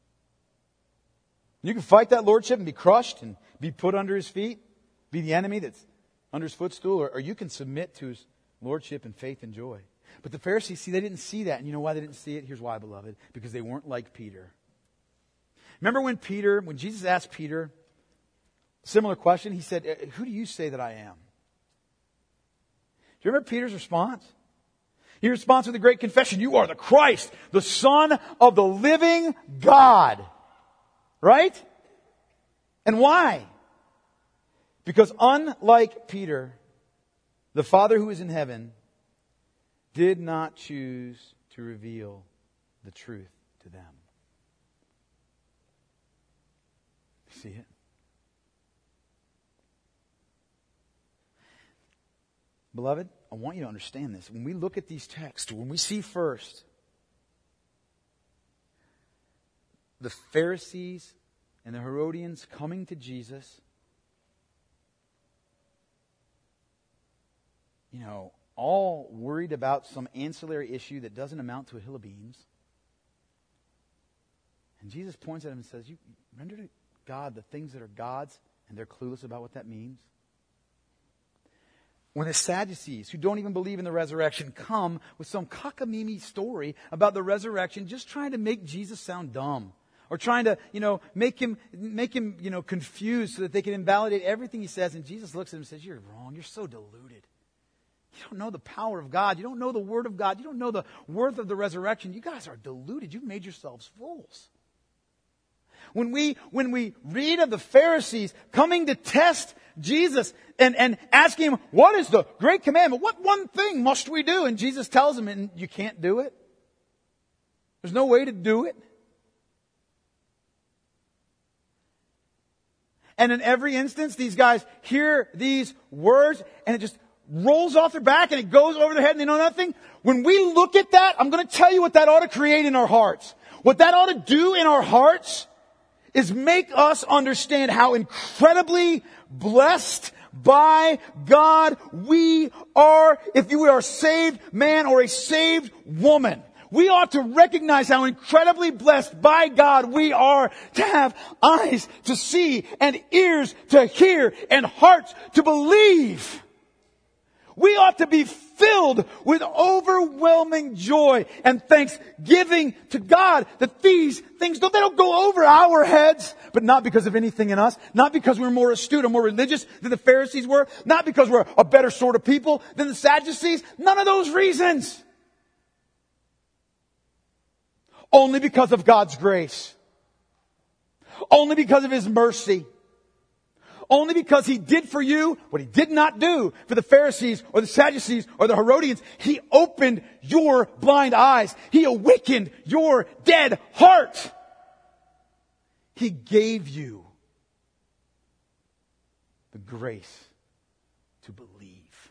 You can fight that lordship and be crushed and be put under His feet, be the enemy that's under His footstool, or, or you can submit to His lordship in faith and joy. But the Pharisees, see, they didn't see that. And you know why they didn't see it? Here's why, beloved. Because they weren't like Peter. Remember when Peter, when Jesus asked Peter a similar question, He said, who do you say that I am? Do you remember Peter's response? He responds with a great confession. You are the Christ, the Son of the living God. Right? And why? Because unlike Peter, the Father who is in heaven did not choose to reveal the truth to them. See it? Beloved, I want you to understand this. When we look at these texts, when we see first the Pharisees and the Herodians coming to Jesus, you know, all worried about some ancillary issue that doesn't amount to a hill of beans. And Jesus points at them and says, you render to God the things that are God's, and they're clueless about what that means. When the Sadducees, who don't even believe in the resurrection, come with some cockamamie story about the resurrection, just trying to make Jesus sound dumb. Or trying to, you know, make him, make him, you know, confused so that they can invalidate everything He says. And Jesus looks at him and says, you're wrong. You're so deluded. You don't know the power of God. You don't know the Word of God. You don't know the worth of the resurrection. You guys are deluded. You've made yourselves fools. When we, when we read of the Pharisees coming to test Jesus and, and asking Him, what is the great commandment? What one thing must we do? And Jesus tells them, and you can't do it. There's no way to do it. And in every instance, these guys hear these words and it just rolls off their back and it goes over their head and they know nothing. When we look at that, I'm going to tell you what that ought to create in our hearts. What that ought to do in our hearts is make us understand how incredibly blessed by God we are if you are a saved man or a saved woman. We ought to recognize how incredibly blessed by God we are to have eyes to see and ears to hear and hearts to believe. We ought to be filled with overwhelming joy and thanksgiving to God that these things don't, they don't go over our heads, but not because of anything in us, not because we're more astute or more religious than the Pharisees were, not because we're a better sort of people than the Sadducees, none of those reasons. Only because of God's grace. Only because of His mercy. Only because He did for you what He did not do for the Pharisees or the Sadducees or the Herodians. He opened your blind eyes. He awakened your dead heart. He gave you the grace to believe.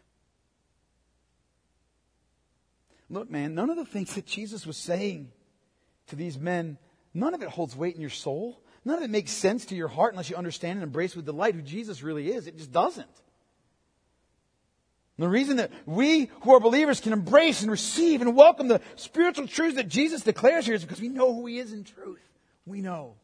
Look, man, none of the things that Jesus was saying to these men, none of it holds weight in your soul. None of it makes sense to your heart unless you understand and embrace with delight who Jesus really is. It just doesn't. And the reason that we who are believers can embrace and receive and welcome the spiritual truths that Jesus declares here is because we know who He is in truth. We know.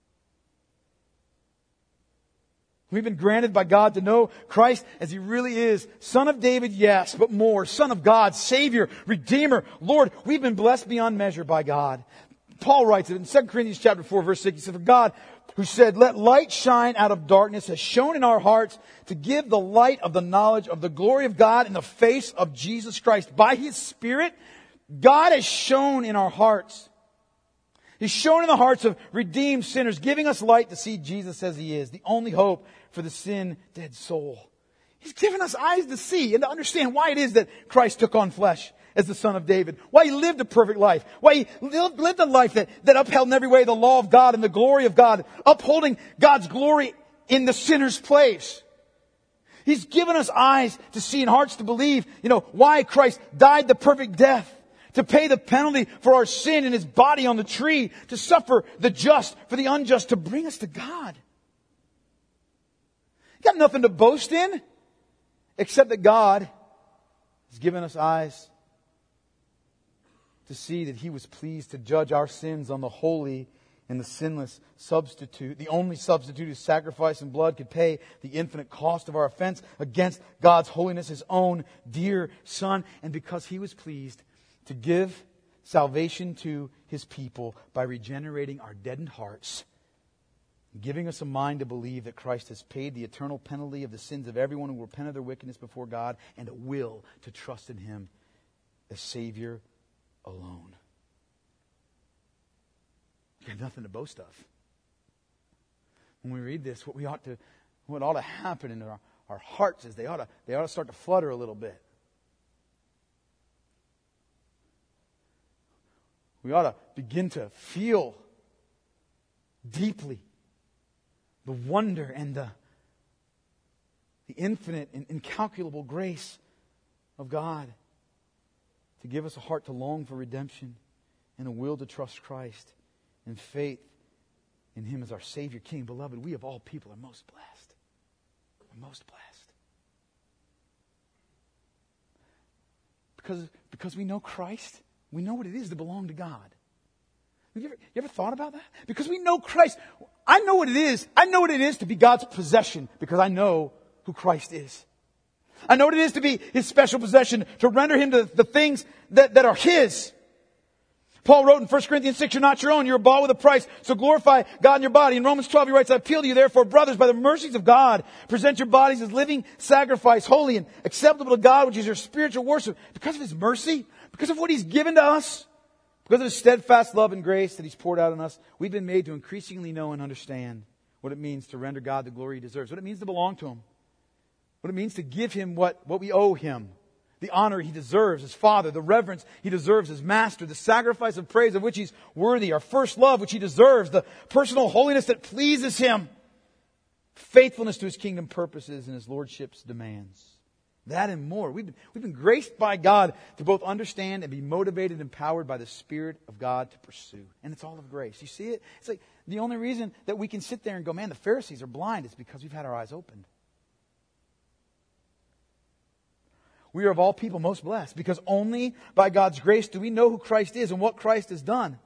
We've been granted by God to know Christ as He really is. Son of David, yes, but more. Son of God, Savior, Redeemer, Lord. We've been blessed beyond measure by God. Paul writes it in Second Corinthians chapter four, verse six. He said, for God, who said, let light shine out of darkness, has shone in our hearts to give the light of the knowledge of the glory of God in the face of Jesus Christ. By His Spirit, God has shone in our hearts. He's shone in the hearts of redeemed sinners, giving us light to see Jesus as He is, the only hope for the sin-dead soul. He's given us eyes to see and to understand why it is that Christ took on flesh as the Son of David. Why He lived a perfect life. Why He lived a life that, that upheld in every way the law of God and the glory of God. Upholding God's glory in the sinner's place. He's given us eyes to see and hearts to believe, you know, why Christ died the perfect death. To pay the penalty for our sin in His body on the tree. To suffer the just for the unjust. To bring us to God. You got nothing to boast in. Except that God has given us eyes to see that He was pleased to judge our sins on the holy and the sinless substitute. The only substitute whose sacrifice and blood could pay the infinite cost of our offense against God's holiness, His own dear Son. And because He was pleased to give salvation to His people by regenerating our deadened hearts, giving us a mind to believe that Christ has paid the eternal penalty of the sins of everyone who repent of their wickedness before God, and a will to trust in Him as Savior alone. You have nothing to boast of. When we read this, what we ought to, what ought to happen in our, our hearts is they ought to, they ought to start to flutter a little bit. We ought to begin to feel deeply the wonder and the, the infinite and incalculable grace of God to give us a heart to long for redemption and a will to trust Christ and faith in Him as our Savior, King. Beloved, we of all people are most blessed. We're most blessed. Because, because we know Christ, we know what it is to belong to God. Have you ever, you ever thought about that? Because we know Christ. I know what it is. I know what it is to be God's possession because I know who Christ is. I know what it is to be His special possession, to render Him to the things that, that are His. Paul wrote in First Corinthians six, you're not your own, you're bought with a price, so glorify God in your body. In Romans twelve, he writes, I appeal to you, therefore, brothers, by the mercies of God, present your bodies as living sacrifice, holy and acceptable to God, which is your spiritual worship. Because of His mercy, because of what He's given to us, because of His steadfast love and grace that He's poured out on us, we've been made to increasingly know and understand what it means to render God the glory He deserves, what it means to belong to Him, what it means to give Him what, what we owe Him, the honor He deserves as Father, the reverence He deserves as Master, the sacrifice of praise of which He's worthy, our first love which He deserves, the personal holiness that pleases Him, faithfulness to His kingdom purposes and His Lordship's demands. That and more. We've been, we've been graced by God to both understand and be motivated and empowered by the Spirit of God to pursue. And it's all of grace. You see it? It's like the only reason that we can sit there and go, man, the Pharisees are blind is because we've had our eyes opened. We are of all people most blessed because only by God's grace do we know who Christ is and what Christ has done.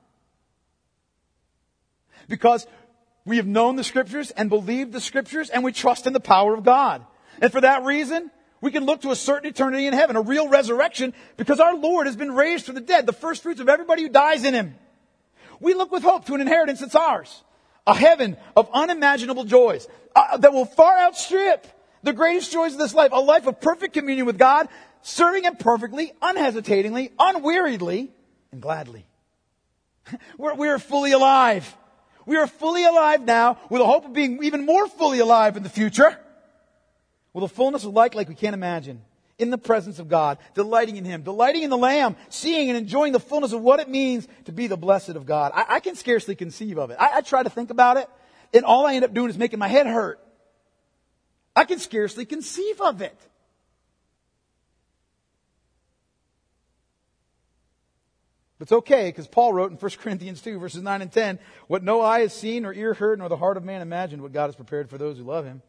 Because we have known the Scriptures and believed the Scriptures and we trust in the power of God. And for that reason, we can look to a certain eternity in heaven, a real resurrection, because our Lord has been raised from the dead, the first fruits of everybody who dies in Him. We look with hope to an inheritance that's ours. A heaven of unimaginable joys uh, that will far outstrip the greatest joys of this life. A life of perfect communion with God, serving Him perfectly, unhesitatingly, unweariedly, and gladly. We're, we're fully alive. We are fully alive now with a hope of being even more fully alive in the future. With a fullness of life like we can't imagine. In the presence of God, delighting in Him, delighting in the Lamb, seeing and enjoying the fullness of what it means to be the blessed of God. I, I can scarcely conceive of it. I, I try to think about it, and all I end up doing is making my head hurt. I can scarcely conceive of it. But it's okay, because Paul wrote in First Corinthians two, verses nine and ten, what no eye has seen, nor ear heard, nor the heart of man imagined, what God has prepared for those who love Him.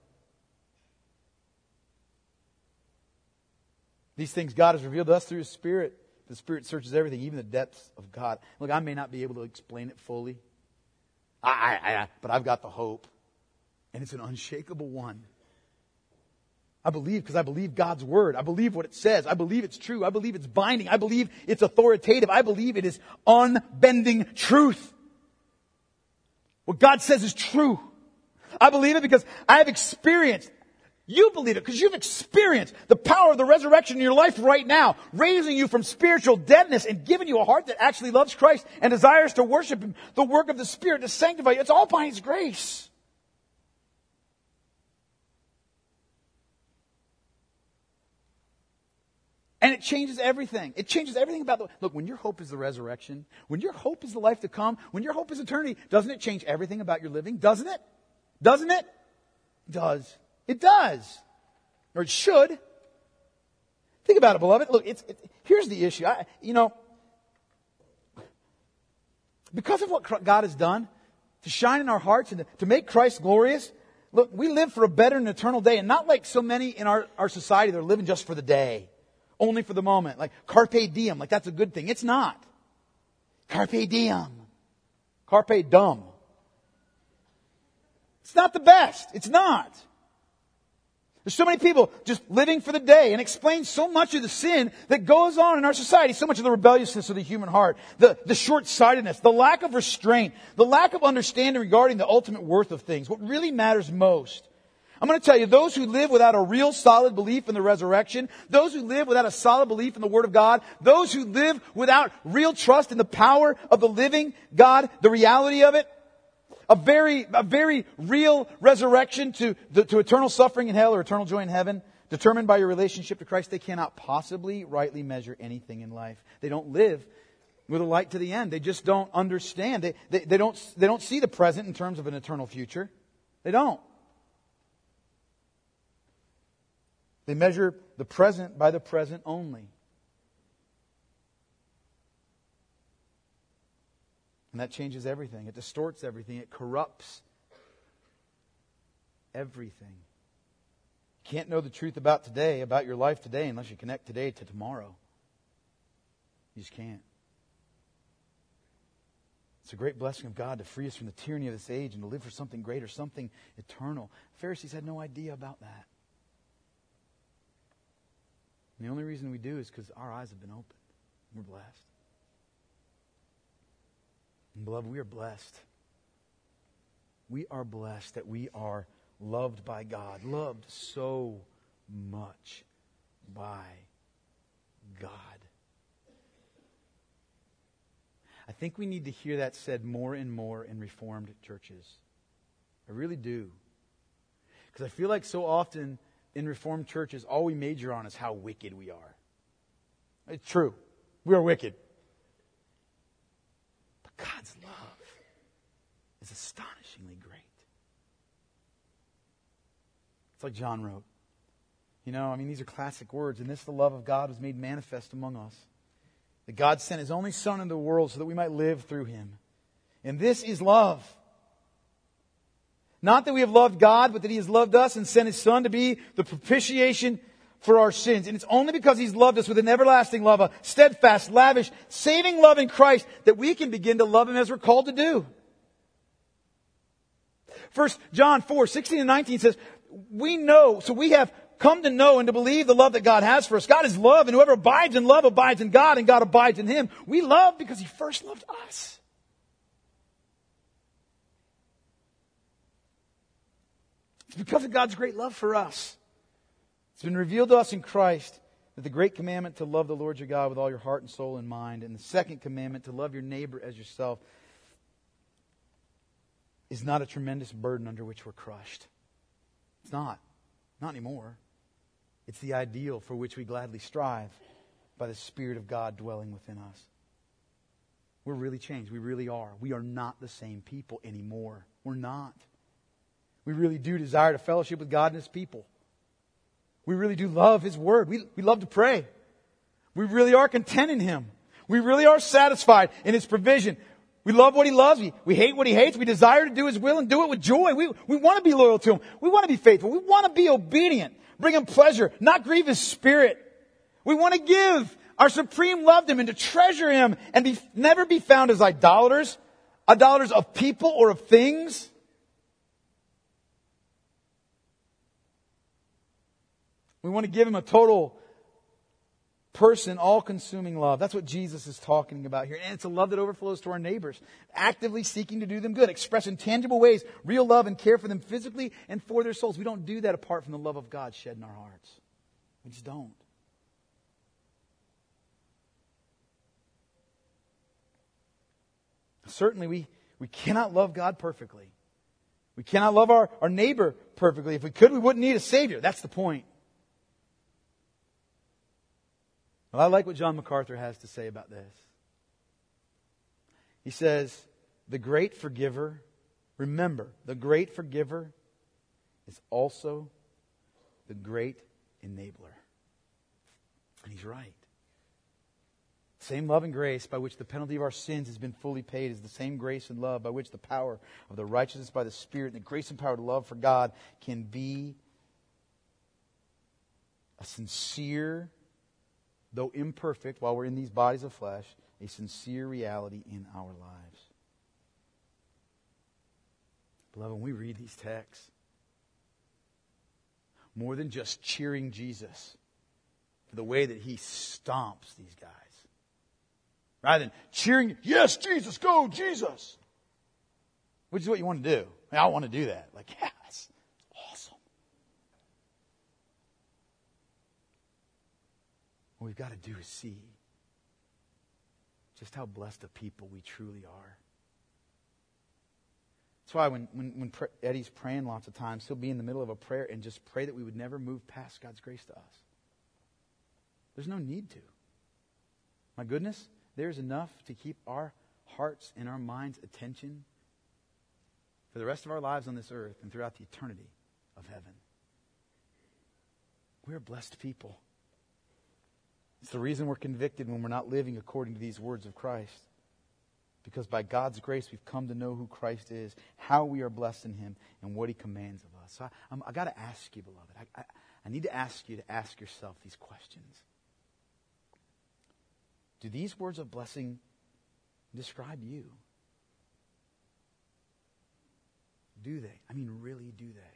These things God has revealed to us through His Spirit. The Spirit searches everything, even the depths of God. Look, I may not be able to explain it fully, I, I, I, but I've got the hope. And it's an unshakable one. I believe because I believe God's Word. I believe what it says. I believe it's true. I believe it's binding. I believe it's authoritative. I believe it is unbending truth. What God says is true. I believe it because I have experienced. You believe it because you've experienced the power of the resurrection in your life right now, raising you from spiritual deadness and giving you a heart that actually loves Christ and desires to worship Him. The work of the Spirit to sanctify you. It's all by His grace. And it changes everything. It changes everything about the... Look, when your hope is the resurrection, when your hope is the life to come, when your hope is eternity, doesn't it change everything about your living? Doesn't it? Doesn't it? It does. It does. Or it should. Think about it, beloved. Look, it's, it, here's the issue. I, you know, because of what God has done to shine in our hearts and to, to make Christ glorious, look, we live for a better and eternal day. And not like so many in our, our society that are living just for the day. Only for the moment. Like carpe diem. Like that's a good thing. It's not. Carpe diem. Carpe dum. It's not the best. It's not. There's so many people just living for the day and explain so much of the sin that goes on in our society, so much of the rebelliousness of the human heart, the, the short-sightedness, the lack of restraint, the lack of understanding regarding the ultimate worth of things, what really matters most. I'm going to tell you, those who live without a real solid belief in the resurrection, those who live without a solid belief in the Word of God, those who live without real trust in the power of the living God, the reality of it, A very, a very real resurrection to, to eternal suffering in hell or eternal joy in heaven, determined by your relationship to Christ, they cannot possibly rightly measure anything in life. They don't live with a light to the end. They just don't understand. They, they, they don't, they don't see the present in terms of an eternal future. They don't. They measure the present by the present only. And that changes everything. It distorts everything. It corrupts everything. You can't know the truth about today, about your life today, unless you connect today to tomorrow. You just can't. It's a great blessing of God to free us from the tyranny of this age and to live for something greater, something eternal. The Pharisees had no idea about that. And the only reason we do is because our eyes have been opened. We're blessed. And beloved, we are blessed. We are blessed that we are loved by God. Loved so much by God. I think we need to hear that said more and more in Reformed churches. I really do. Because I feel like so often in Reformed churches, all we major on is how wicked we are. It's true. We are wicked. But God's love is astonishingly great. It's like John wrote. You know, I mean, these are classic words. And this, the love of God was made manifest among us. That God sent His only Son into the world so that we might live through Him. And this is love. Not that we have loved God, but that He has loved us and sent His Son to be the propitiation for our sins. And it's only because He's loved us with an everlasting love, a steadfast, lavish, saving love in Christ, that we can begin to love Him as we're called to do. First John four, sixteen and nineteen says, we know, so we have come to know and to believe the love that God has for us. God is love, and whoever abides in love abides in God, and God abides in him. We love because He first loved us. It's because of God's great love for us. It's been revealed to us in Christ that the great commandment to love the Lord your God with all your heart and soul and mind, and the second commandment to love your neighbor as yourself, is not a tremendous burden under which we're crushed. It's not. Not anymore. It's the ideal for which we gladly strive by the Spirit of God dwelling within us. We're really changed. We really are. We are not the same people anymore. We're not. We really do desire to fellowship with God and His people. We really do love His Word. We, we love to pray. We really are content in Him. We really are satisfied in His provision. We love what He loves. We, we hate what He hates. We desire to do His will and do it with joy. We, we want to be loyal to Him. We want to be faithful. We want to be obedient. Bring Him pleasure, not grieve His Spirit. We want to give our supreme love to Him and to treasure Him and be, never be found as idolaters, idolaters of people or of things. We want to give Him a total person, all-consuming love. That's what Jesus is talking about here. And it's a love that overflows to our neighbors, actively seeking to do them good, express in tangible ways real love and care for them physically and for their souls. We don't do that apart from the love of God shed in our hearts. We just don't. Certainly, we, we cannot love God perfectly. We cannot love our, our neighbor perfectly. If we could, we wouldn't need a Savior. That's the point. Well, I like what John MacArthur has to say about this. He says, the great forgiver, remember, the great forgiver is also the great enabler. And he's right. Same love and grace by which the penalty of our sins has been fully paid is the same grace and love by which the power of the righteousness by the Spirit and the grace and power to love for God can be a sincere, though imperfect, while we're in these bodies of flesh, a sincere reality in our lives. Beloved, when we read these texts, more than just cheering Jesus for the way that He stomps these guys, rather than cheering, yes, Jesus, go, Jesus, which is what you want to do. I, mean, I want to do that. Like, yes, awesome. What we've got to do is see just how blessed a people we truly are. That's why when, when, when Eddie's praying lots of times, he'll be in the middle of a prayer and just pray that we would never move past God's grace to us. There's no need to. My goodness, there's enough to keep our hearts and our minds' attention for the rest of our lives on this earth and throughout the eternity of heaven. We're a blessed people. It's the reason we're convicted when we're not living according to these words of Christ. Because by God's grace, we've come to know who Christ is, how we are blessed in Him, and what He commands of us. So I, I'm, I got to ask you, beloved. I, I, I need to ask you to ask yourself these questions. Do these words of blessing describe you? Do they? I mean, really, do they?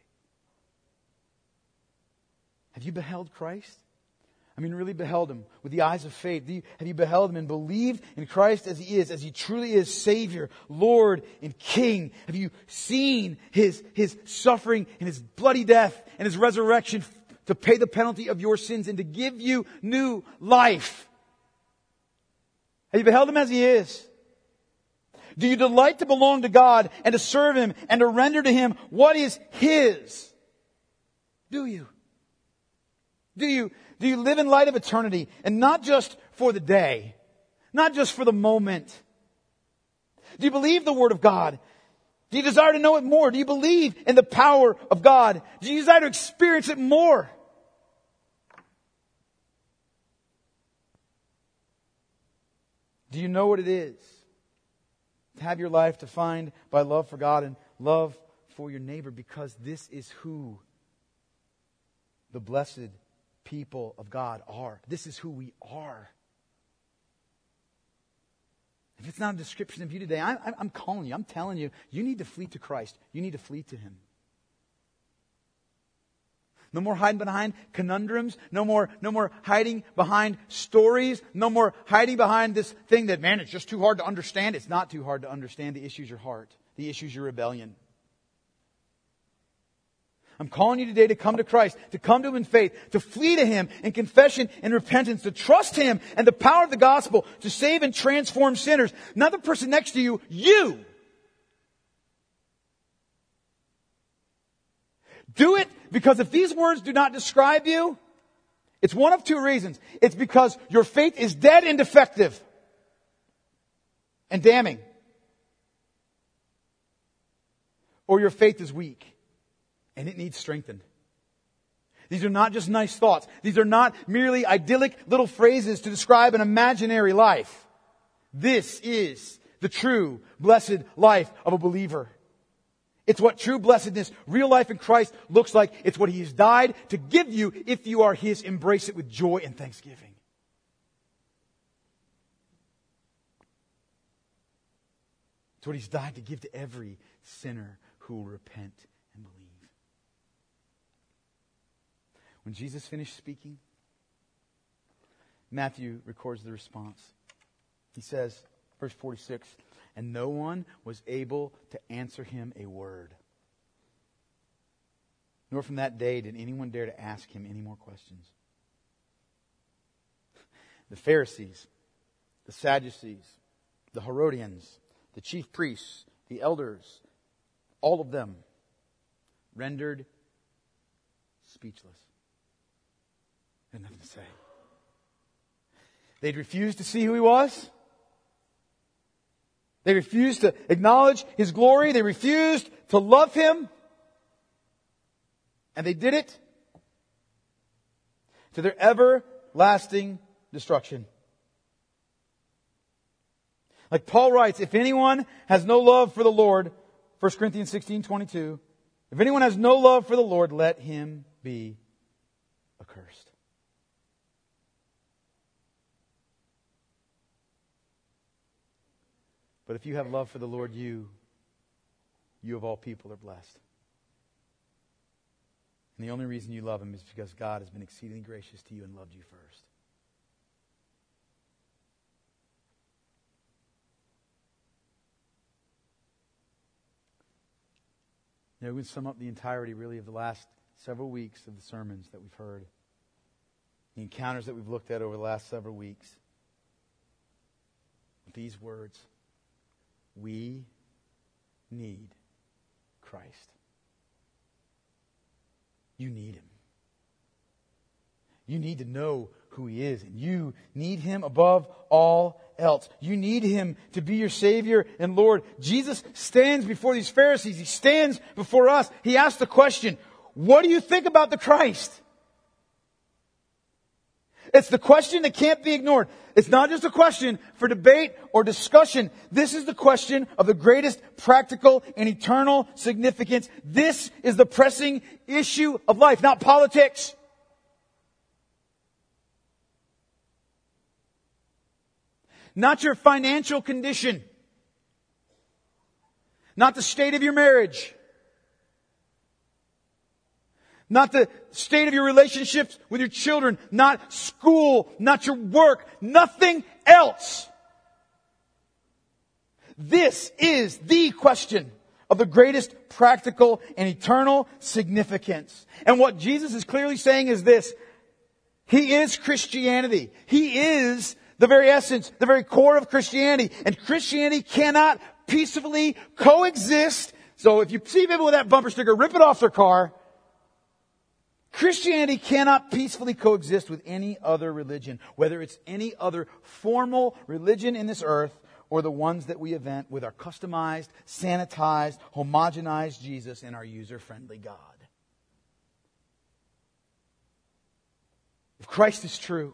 Have you beheld Christ? I mean, really beheld Him with the eyes of faith. You, have you beheld Him and believed in Christ as He is, as He truly is Savior, Lord, and King? Have you seen His, His suffering and His bloody death and His resurrection to pay the penalty of your sins and to give you new life? Have you beheld Him as He is? Do you delight to belong to God and to serve Him and to render to Him what is His? Do you? Do you, do you live in light of eternity and not just for the day, not just for the moment? Do you believe the Word of God? Do you desire to know it more? Do you believe in the power of God? Do you desire to experience it more? Do you know what it is to have your life defined by love for God and love for your neighbor? Because this is who the blessed people of God are. This is who we are. If it's not a description of you today, I, I, I'm calling you. I'm telling you, you need to flee to Christ. You need to flee to Him. No more hiding behind conundrums. No more, no more hiding behind stories. No more hiding behind this thing that, man, it's just too hard to understand. It's not too hard to understand. The issue is your heart. The issue is your rebellion. I'm calling you today to come to Christ, to come to Him in faith, to flee to Him in confession and repentance, to trust Him and the power of the gospel to save and transform sinners. Not the person next to you, you. Do it because if these words do not describe you, it's one of two reasons. It's because your faith is dead and defective and damning. Or your faith is weak and it needs strengthened. These are not just nice thoughts. These are not merely idyllic little phrases to describe an imaginary life. This is the true, blessed life of a believer. It's what true blessedness, real life in Christ looks like. It's what He has died to give you if you are His. Embrace it with joy and thanksgiving. It's what He's died to give to every sinner who will repent and believe. When Jesus finished speaking, Matthew records the response. He says, verse forty-six, and no one was able to answer Him a word. Nor from that day did anyone dare to ask Him any more questions. The Pharisees, the Sadducees, the Herodians, the chief priests, the elders, all of them rendered speechless. They had nothing to say. They'd refused to see who He was. They refused to acknowledge His glory. They refused to love Him. And they did it to their everlasting destruction. Like Paul writes, if anyone has no love for the Lord, First Corinthians sixteen twenty-two, if anyone has no love for the Lord, let him be accursed. But if you have love for the Lord, you, you of all people are blessed. And the only reason you love Him is because God has been exceedingly gracious to you and loved you first. Now, we can sum up the entirety, really, of the last several weeks of the sermons that we've heard. The encounters that we've looked at over the last several weeks. With these words. We need Christ. You need Him. You need to know who He is. And you need Him above all else. You need Him to be your Savior and Lord. Jesus stands before these Pharisees. He stands before us. He asks the question, what do you think about the Christ? It's the question that can't be ignored. It's not just a question for debate or discussion. This is the question of the greatest practical and eternal significance. This is the pressing issue of life, not politics. Not your financial condition. Not the state of your marriage. Not the state of your relationships with your children. Not school. Not your work. Nothing else. This is the question of the greatest practical and eternal significance. And what Jesus is clearly saying is this. He is Christianity. He is the very essence, the very core of Christianity. And Christianity cannot peacefully coexist. So if you see people with that bumper sticker, rip it off their car. Christianity cannot peacefully coexist with any other religion, whether it's any other formal religion in this earth or the ones that we invent with our customized, sanitized, homogenized Jesus and our user-friendly God. If Christ is true,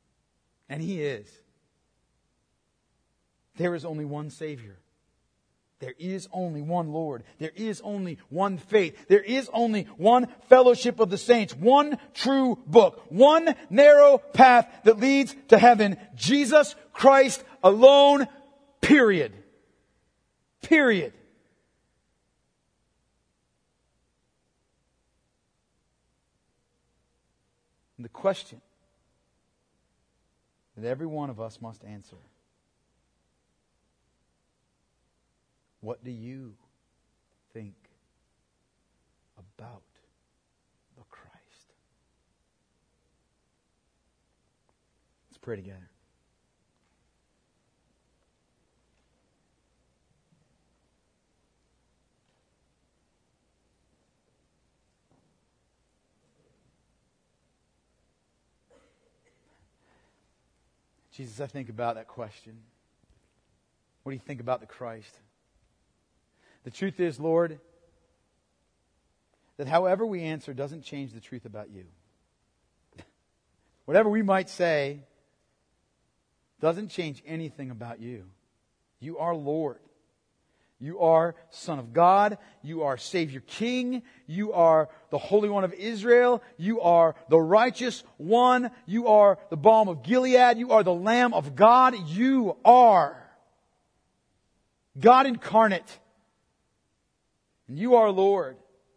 and He is, there is only one Savior. There is only one Lord. There is only one faith. There is only one fellowship of the saints. One true book. One narrow path that leads to heaven. Jesus Christ alone. Period. Period. And the question that every one of us must answer: what do you think about the Christ? Let's pray together. Jesus, I think about that question. What do you think about the Christ? The truth is, Lord, that however we answer doesn't change the truth about you. Whatever we might say doesn't change anything about you. You are Lord. You are Son of God. You are Savior King. You are the Holy One of Israel. You are the Righteous One. You are the Balm of Gilead. You are the Lamb of God. You are God incarnate. And you are Lord.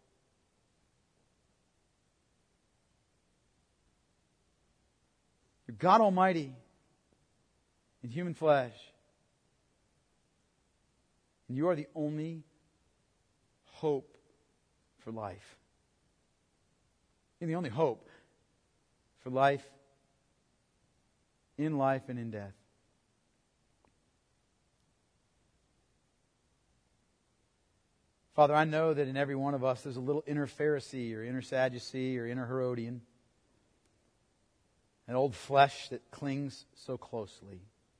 You're God Almighty in human flesh. And you are the only hope for life. You're the only hope for life, in life and in death. Father, I know that in every one of us there's a little inner Pharisee or inner Sadducee or inner Herodian. An old flesh that clings so closely.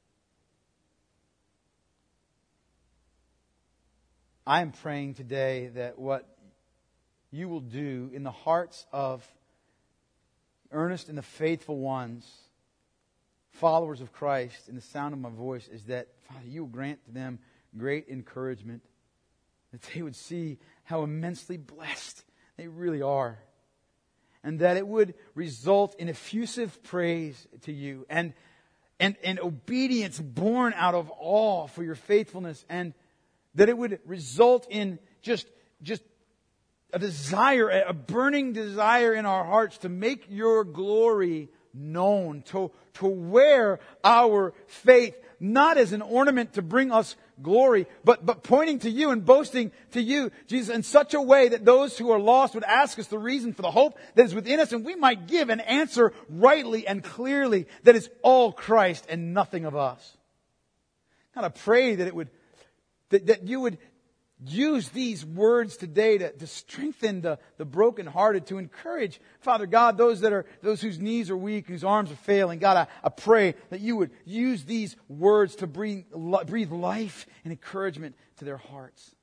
I am praying today that what you will do in the hearts of earnest and the faithful ones, followers of Christ, in the sound of my voice, is that, Father, you will grant to them great encouragement, that they would see how immensely blessed they really are, and that it would result in effusive praise to you and, and, and obedience born out of awe for your faithfulness, and that it would result in just, just a desire, a burning desire in our hearts to make your glory known, to, to wear our faith, not as an ornament to bring us glory, but, but pointing to you and boasting to you, Jesus, in such a way that those who are lost would ask us the reason for the hope that is within us, and we might give an answer rightly and clearly that is all Christ and nothing of us. God, I pray that it would That, that you would use these words today to, to strengthen the, the brokenhearted, to encourage, Father God, those that are those whose knees are weak, whose arms are failing. God, I, I pray that you would use these words to breathe, breathe life and encouragement to their hearts.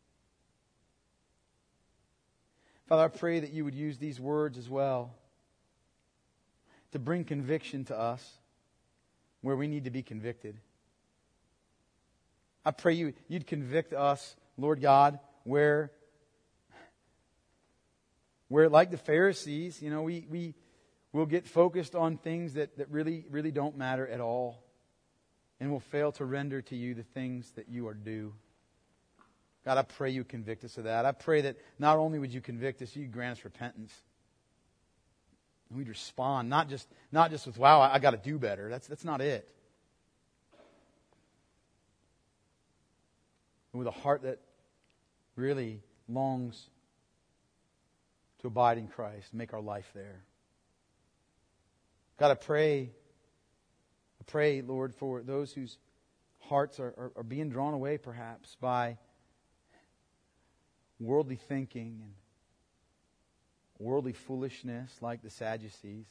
Father, I pray that you would use these words as well to bring conviction to us where we need to be convicted. I pray you, you'd convict us, Lord God, where, where like the Pharisees, you know, we, we will get focused on things that, that really, really don't matter at all. And will fail to render to you the things that you are due. God, I pray you convict us of that. I pray that not only would you convict us, you'd grant us repentance. And we'd respond, not just, not just with, wow, I, I got to do better. That's, that's not it. With a heart that really longs to abide in Christ, make our life there. God, I pray, I pray, Lord, for those whose hearts are, are, are being drawn away perhaps by worldly thinking and worldly foolishness like the Sadducees,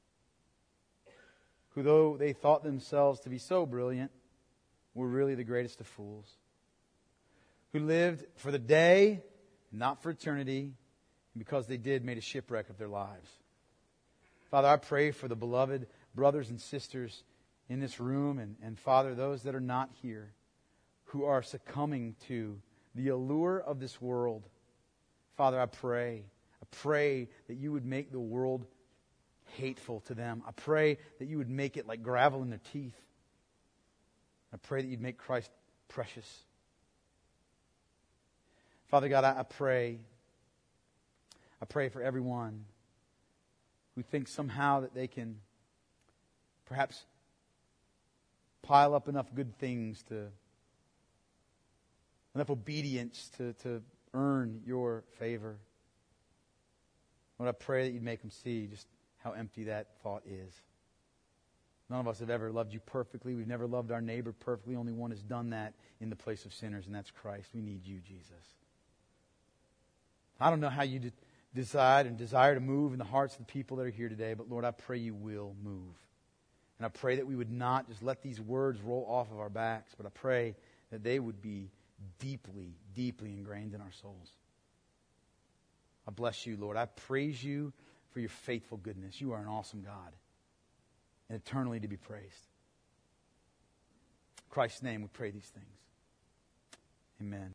who though they thought themselves to be so brilliant, were really the greatest of fools. Who lived for the day, not for eternity, and because they did, made a shipwreck of their lives. Father, I pray for the beloved brothers and sisters in this room, and, and Father, those that are not here, who are succumbing to the allure of this world. Father, I pray, I pray that you would make the world hateful to them. I pray that you would make it like gravel in their teeth. I pray that you'd make Christ precious. Father God, I, I pray, I pray for everyone who thinks somehow that they can perhaps pile up enough good things to, enough obedience to, to earn your favor. Lord, I pray that you'd make them see just how empty that thought is. None of us have ever loved you perfectly. We've never loved our neighbor perfectly. Only one has done that in the place of sinners, and that's Christ. We need you, Jesus. I don't know how you de- decide and desire to move in the hearts of the people that are here today, but Lord, I pray you will move. And I pray that we would not just let these words roll off of our backs, but I pray that they would be deeply, deeply ingrained in our souls. I bless you, Lord. I praise you for your faithful goodness. You are an awesome God and eternally to be praised. In Christ's name we pray these things. Amen.